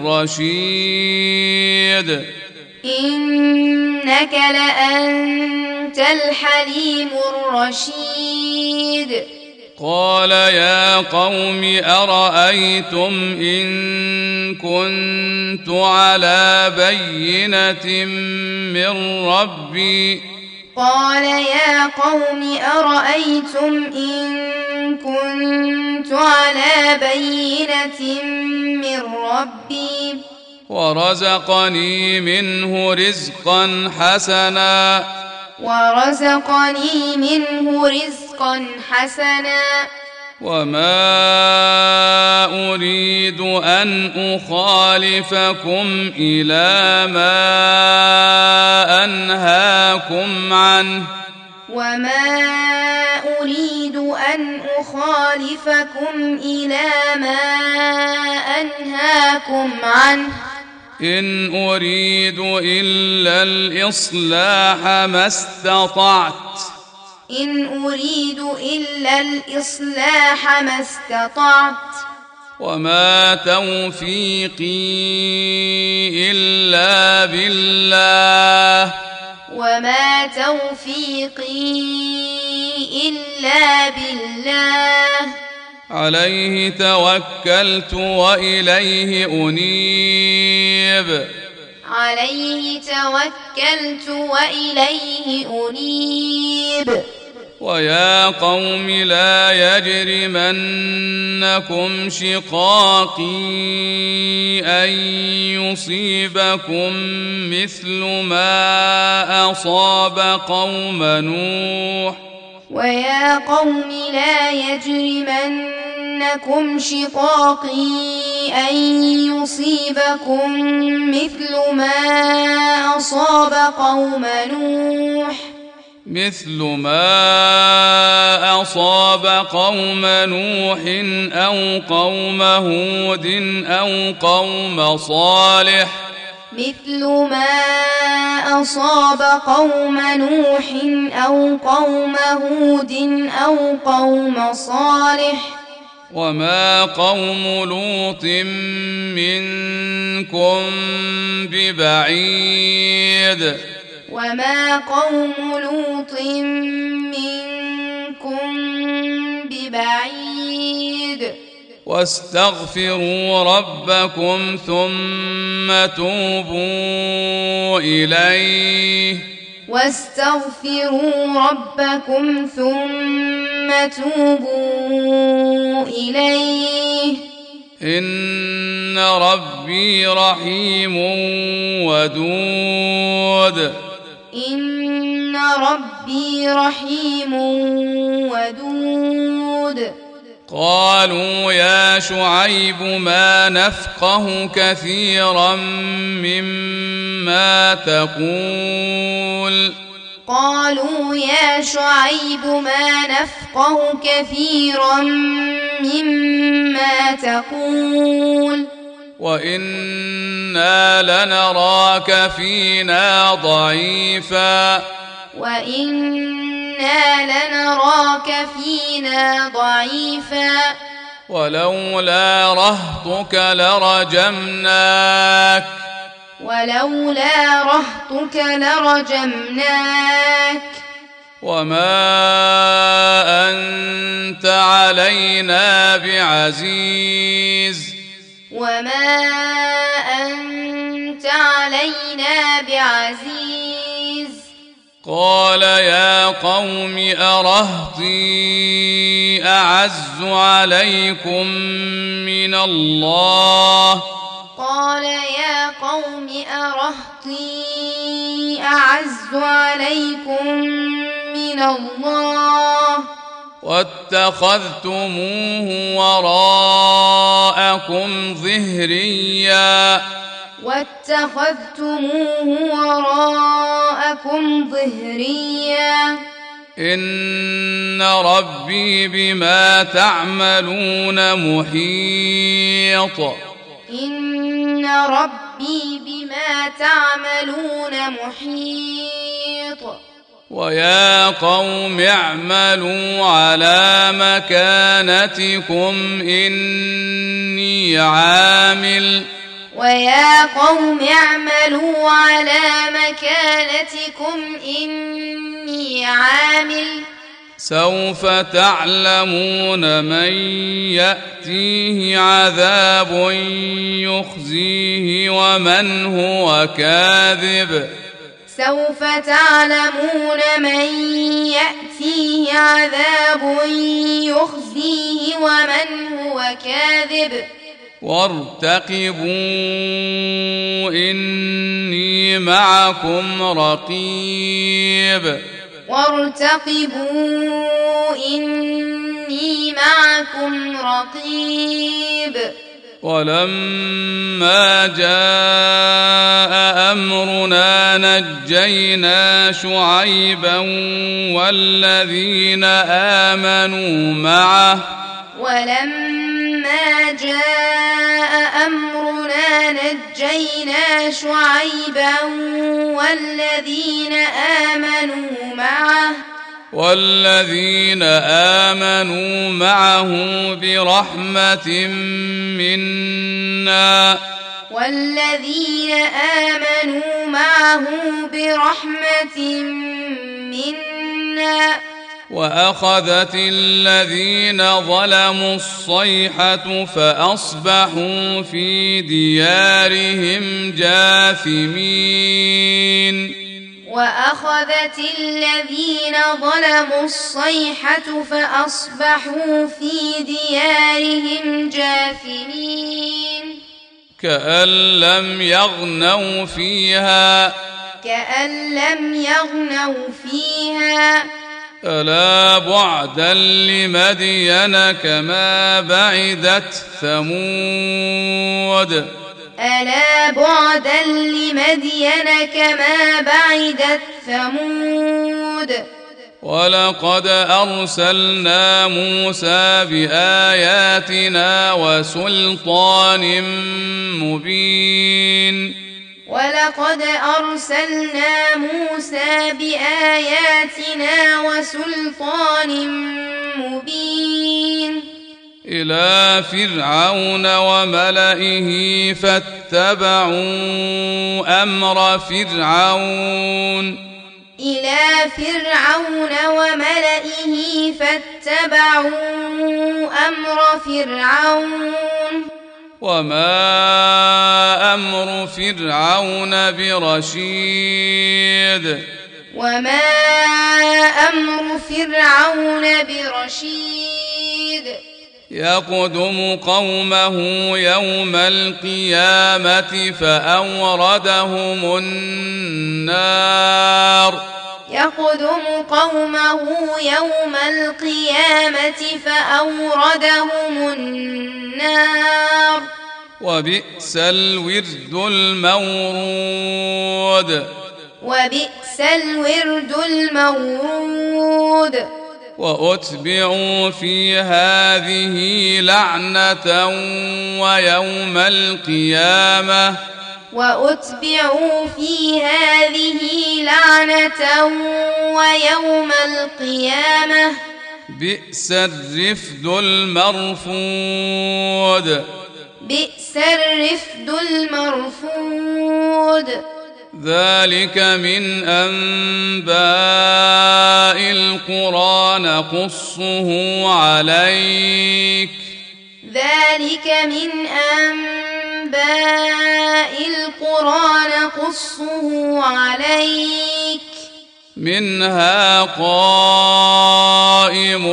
الرشيد إنك لأنت الحليم الرشيد قال يا قوم أرأيتم إن كنت على بينة من ربي قال يا قوم أرأيتم إن كنت على بينة من ربي ورزقني منه رزقا حسنا ورزقني منه رزقا حسنا وما أريد أن أخالفكم إلى ما أنهاكم عنه وما أريد أن أخالفكم إلى ما أنهاكم عنه إن أريد إلا الإصلاح ما استطعت إن أريد إلا الإصلاح ما استطعت وما توفيقي إلا بالله وما توفيقي إلا بالله عليه توكلت وإليه أنيب عليه توكلت وإليه أنيب ويا قوم لا يجرمنكم شقاقي أن يصيبكم مثل ما أصاب قوم نوح ويا قوم لا يجرمنكم شقاقي أن يصيبكم مثل ما أصاب قوم نوح مثل ما أصاب قوم نوح أو قوم هود أو قوم صالح مثل ما أصاب قوم نوح أو قوم هود أو قوم صالح وما قوم لوط منكم ببعيد وما قوم لوط منكم ببعيد واستغفروا ربكم ثم توبوا إليه واستغفروا ربكم ثم توبوا إليه إن ربي رحيم ودود إن ربي رحيم ودود قالوا يا شعيب ما نفقه كثيرا مما تقول قالوا يا شعيب ما نفقه كثيرا مما تقول وإنا لنراك فينا ضعيفا وإنا لنراك فينا ضعيفا ولولا رهطك لرجمناك ولولا رهطك لرجمناك وما أنت علينا بعزيز وما أنت علينا بعزيز قال يا قوم أرهطي أعز عليكم من الله قال يا قوم أرهطي أعز عليكم من الله واتخذتموه وراءكم ظهريا واتخذتموه وراءكم ظهريا إن ربي بما تعملون محيط إن ربي بما تعملون محيط ويا قوم اعملوا على مكانتكم إني عامل ويا قوم اعملوا على مكانتكم إني عامل سوف تعلمون من يأتيه عذاب يخزيه ومن هو كاذب سوف تعلمون من يأتيه عذاب يخزيه ومن هو كاذب وارتقبوا إني معكم رقيب وارتقبوا إني معكم رقيب ولما جاء أمرنا نجينا شعيبا والذين آمنوا معه ولما جاء أمرنا نجينا شعيبا والذين آمنوا معه والذين آمنوا معه برحمة منا والذين آمنوا معه برحمة منا وأخذت الذين ظلموا الصيحة فأصبحوا في ديارهم جاثمين وأخذت الذين ظلموا الصيحة فأصبحوا في ديارهم جاثمين كأن لم يغنوا فيها كأن لم يغنوا فيها ألا بعدا لمدين كما بعدت ثمود ألا بعدا لمدين كما بعدت ثمود ولقد أرسلنا موسى بآياتنا وسلطان مبين ولقد أرسلنا موسى بآياتنا وسلطان مبين إلى فرعون وملئه فاتبعوا أمر فرعون إلى فرعون وملئه فاتبعوا أمر فرعون وما أمر فرعون برشيد وما أمر فرعون برشيد يقدم قومه يوم القيامة فأوردهم النار يقدم قومه يوم القيامة فأوردهم النار وبئس الورد المورود وبئس الورد المورود وأتبعوا في هذه لعنة ويوم القيامة وأتبعوا في هذه لعنة ويوم القيامة بئس الرفد المرفود بئس الرفد المرفود ذلك من أنباء القرى نقصه عليك ذلك من أنباء القرى نقصه عليك منها قائم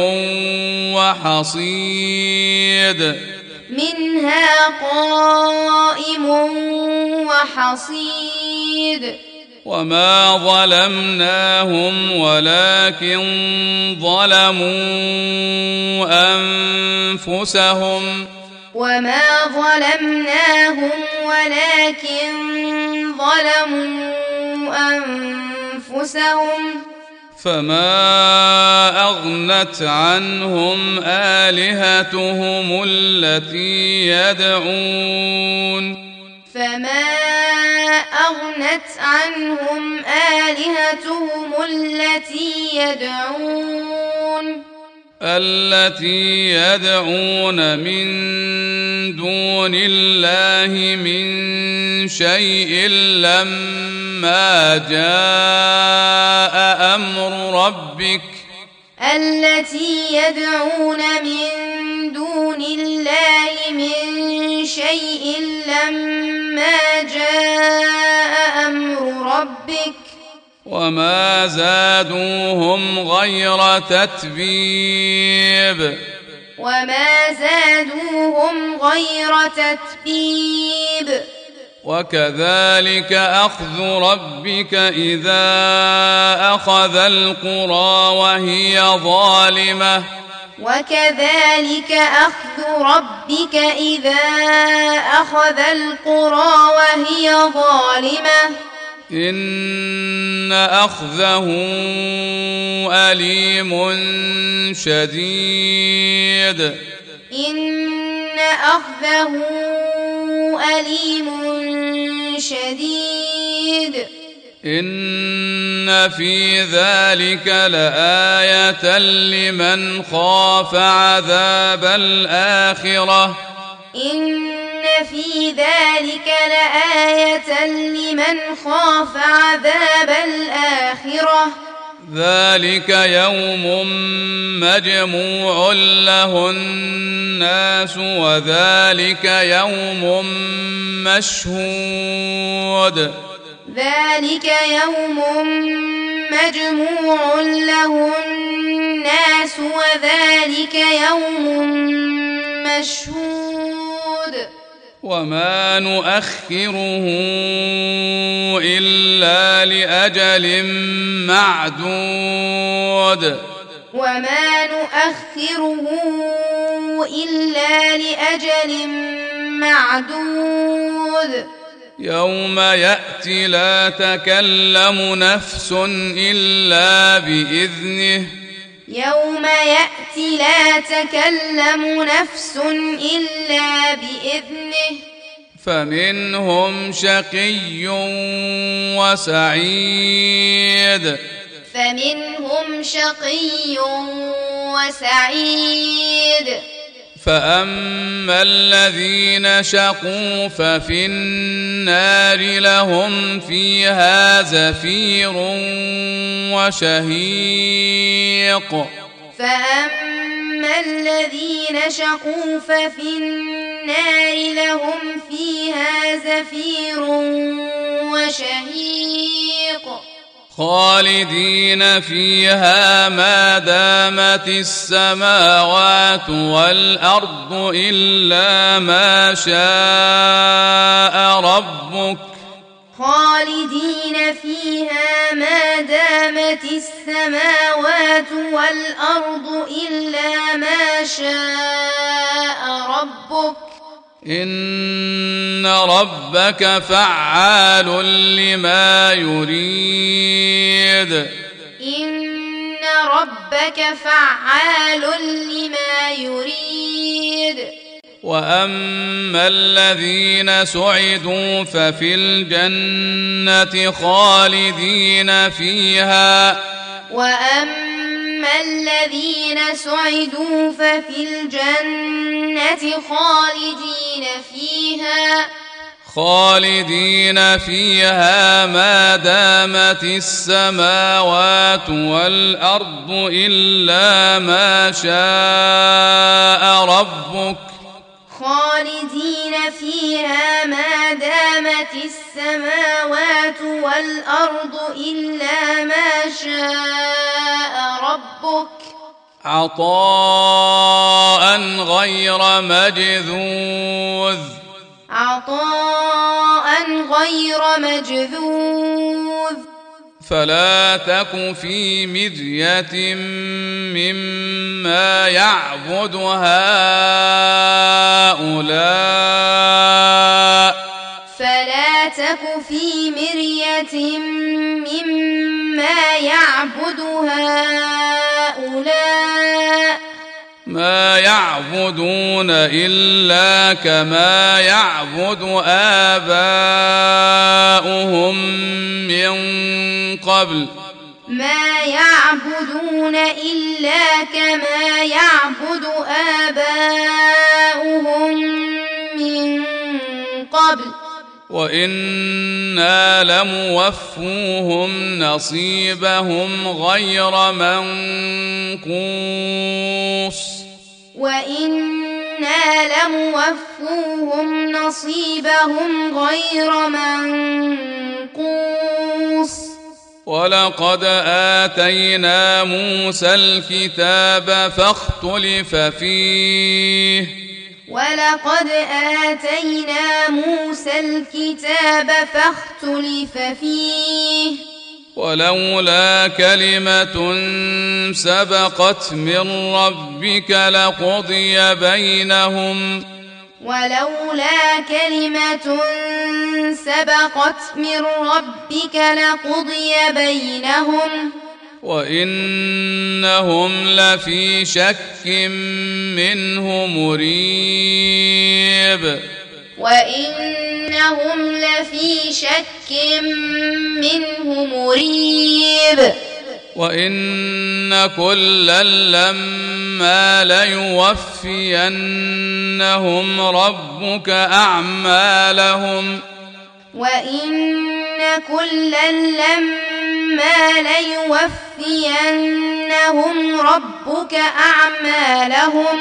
وحصيد منها قائم وحصيد وما ظلمناهم ولكن ظلموا أنفسهم وما ظلمناهم ولكن ظلموا أنفسهم فما أغنت عنهم آلهتهم التي يدعون فما أغنت عنهم آلهتهم التي يدعون التي يدعون من دون الله من شيء لما جاء أمر ربك التي يدعون من دون الله من شيء لما جاء أمر ربك وما زادوهم غير تتبيب وما زادوهم غير تتبيب وكذلك أخذ ربك إذا أخذ القرى وهي ظالمة وكذلك أخذ ربك إذا أخذ القرى وهي ظالمة إن أخذه أليم شديد إن أخذه أليم شديد إن في ذلك لآية لمن خاف عذاب الآخرة إن في ذلك لآية لمن خاف عذاب الآخرة ذلك يوم مجموع له الناس وذلك يوم مشهود ذلك يوم مجموع له الناس وذلك يوم مشهود وما نؤخره إلا لأجل معدود وما نؤخره إلا لأجل معدود يوم يأتي لا تكلم نفس إلا بإذنه يوم يأتي لا تكلم نفس إلا بإذنه فمنهم شقي وسعيد فمنهم شقي وسعيد فأما الذين شقوا ففي النار لهم فيها زفير وشهيق فأما الذين شقوا ففي النار لهم فيها زفير وشهيق خالدين فيها ما دامت السماوات والأرض إلا ما شاء ربك خالدين فيها ما دامت السماوات والأرض إلا ما شاء ربك إن ربك فعال لما يريد إن ربك فعال لما يريد وأما الذين سعدوا ففي الجنة خالدين فيها وأما الذين سعدوا ففي الجنة خالدين فيها خالدين فيها ما دامت السماوات والأرض إلا ما شاء ربك خالدين فيها ما دامت السماوات والأرض إلا ما شاء ربك عطاء غير مجذوذ عطاء غير مجذوذ فلا تك في مرية مما يعبد هؤلاء فلا تك في مرية مما يعبد هؤلاء ما يعبدون إلا كما يعبد آباؤهم من قبل ما يعبدون إلا كما يعبد آباؤهم من قبل وإنا لموفوهم نصيبهم غير منقوص وإنا لموفوهم نصيبهم غير منقوص ولقد آتينا موسى الكتاب فاختلف فيه ولقد آتينا موسى الكتاب فاختلف فيه ولولا كلمة سبقت من ربك لقضي بينهم ولولا كلمة سبقت من ربك لقضي بينهم وإنهم لفي شك منه مريب وإنهم لفي شك منه مريب وإن كلا لما ليوفينهم ربك أعمالهم وإن كلا لما ليوفينهم ربك أعمالهم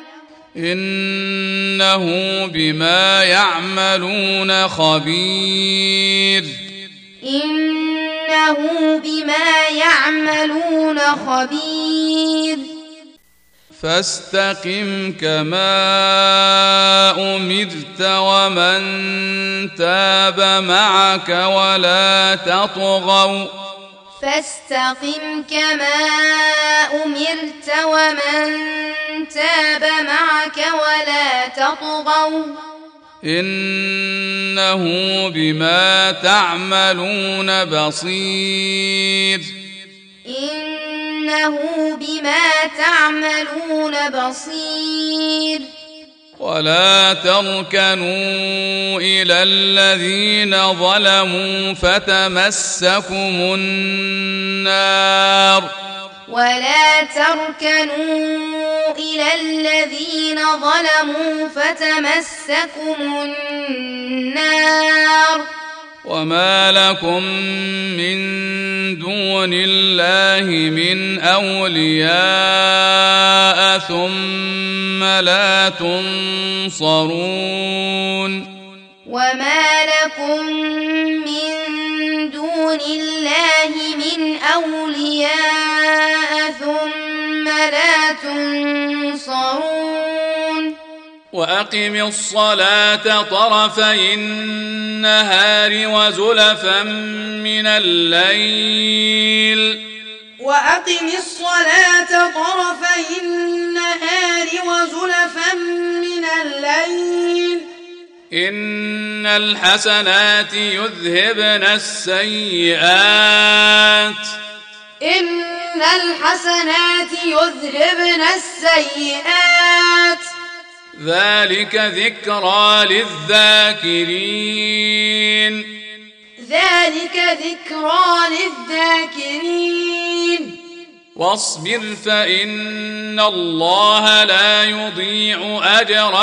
إنه بما يعملون خبير إنه بما يعملون خبير فاستقم كما أمرت ومن تاب معك ولا تطغوا فاستقم كما أمرت ومن تاب معك ولا تطغوا إنه بما تعملون بصير إنه بما تعملون بصير ولا تركنوا إلى الذين ظلموا فتمسكم النار ولا تركنوا إلى الذين ظلموا فتمسكم النار وما لكم من دون الله من أولياء ثم لا تنصرون وما لكم من دون الله من أولياء ثم لا تنصرون وأقم الصلاة طرفي النهار وزلفا من الليل وأقم الصلاة طرفي النهار وزلفا من الليل إن الحسنات يذهبن السيئات إن الحسنات يذهبن السيئات ذلك ذكرى للذاكرين ذلك ذكرى للذاكرين واصبر فإن الله لا يضيع أجر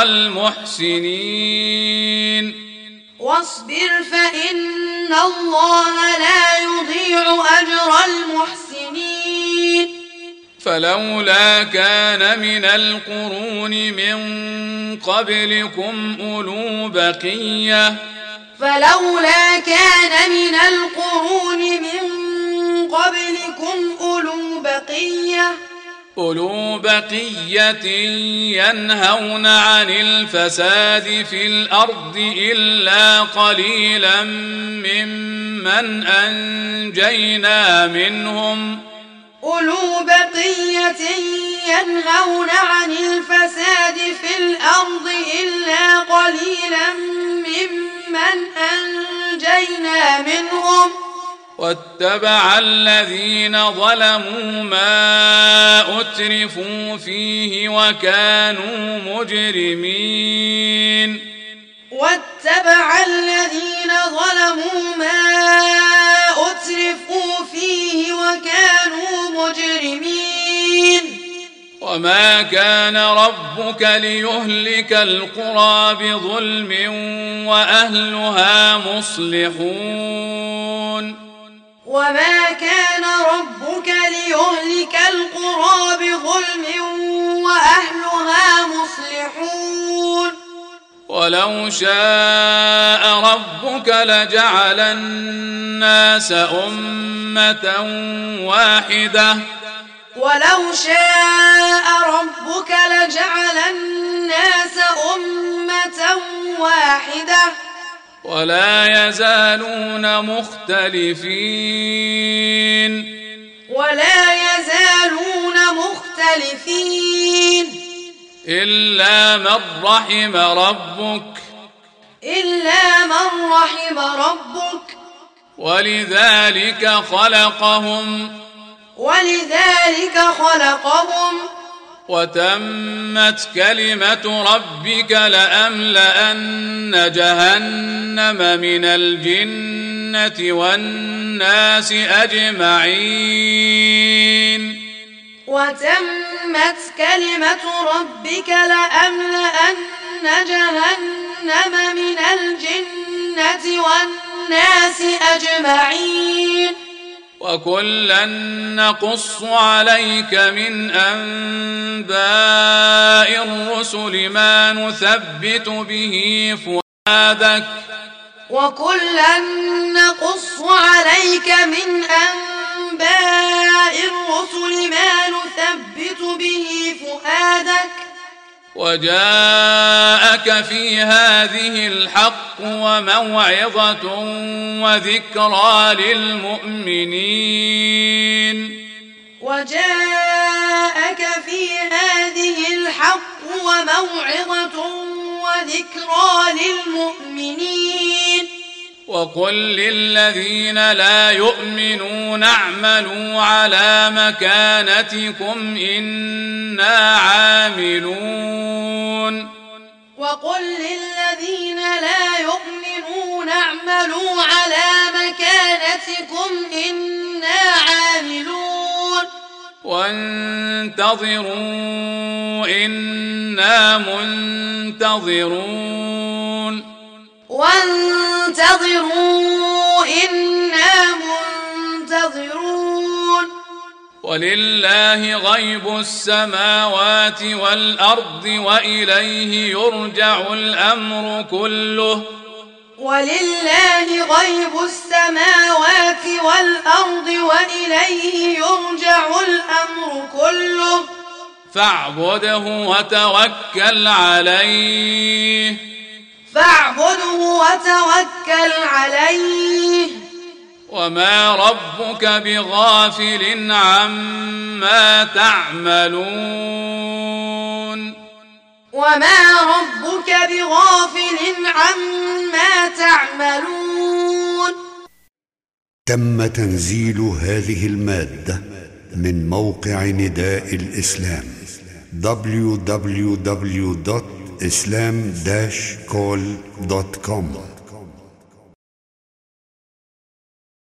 المحسنين واصبر فإن الله لا يضيع أجر المحسنين فلولا كان من القرون من قبلكم أولو بقية فلولا كان من القرون من قبلكم أولو بقية أولو بقية ينهون عن الفساد في الأرض إلا قليلا ممن أنجينا منهم أولو بقية ينهون عن الفساد في الأرض إلا قليلا ممن أنجينا منهم واتبع الذين ظلموا ما أترفوا فيه وكانوا مجرمين واتبع الذين ظلموا ما أترفوا فيه وكانوا مجرمين وما كان ربك ليهلك القرى بظلم وأهلها مصلحون وما كان ربك ليهلك القرى بظلم وأهلها مصلحون ولو شاء ربك لجعل الناس أمة واحدة ولو شاء ربك لجعل الناس أمة واحدة ولا يزالون مختلفين ولا يزالون مختلفين إلا من رحم ربك إلا من رحم ربك ولذلك خلقهم ولذلك خلقهم وتمت كلمة ربك لأملأن جهنم من الجنة والناس أجمعين وتمت كلمة ربك لأملأن جهنم من الجنة والناس أجمعين وكلا نقص عليك من أنباء الرسل ما نثبت به فؤادك وكلا نقص عليك من أنباء الرسل ما نثبت به فؤادك وجاءك في هذه الحق وموعظة وذكرى للمؤمنين وجاءك في هذه الحق وموعظة وذكرى للمؤمنين وقل للذين لا يؤمنون اعملوا على مكانتكم إنا عاملون وقل للذين لا يؤمنون اعملوا على مكانتكم إنا عاملون وانتظروا إنا منتظرون وانتظروا إنا منتظرون ولله غيب السماوات والأرض وإليه يرجع الأمر كله ولله غيب السماوات والأرض وإليه يرجع الأمر كله فاعبده وتوكل عليه فاعبده وتوكل عليه وما ربك بغافل عما تعملون وما ربك بغافل عما تعملون. تم تنزيل هذه المادة من موقع نداء الإسلام دبليو دبليو دبليو دوت إسلام داش كول دوت كوم.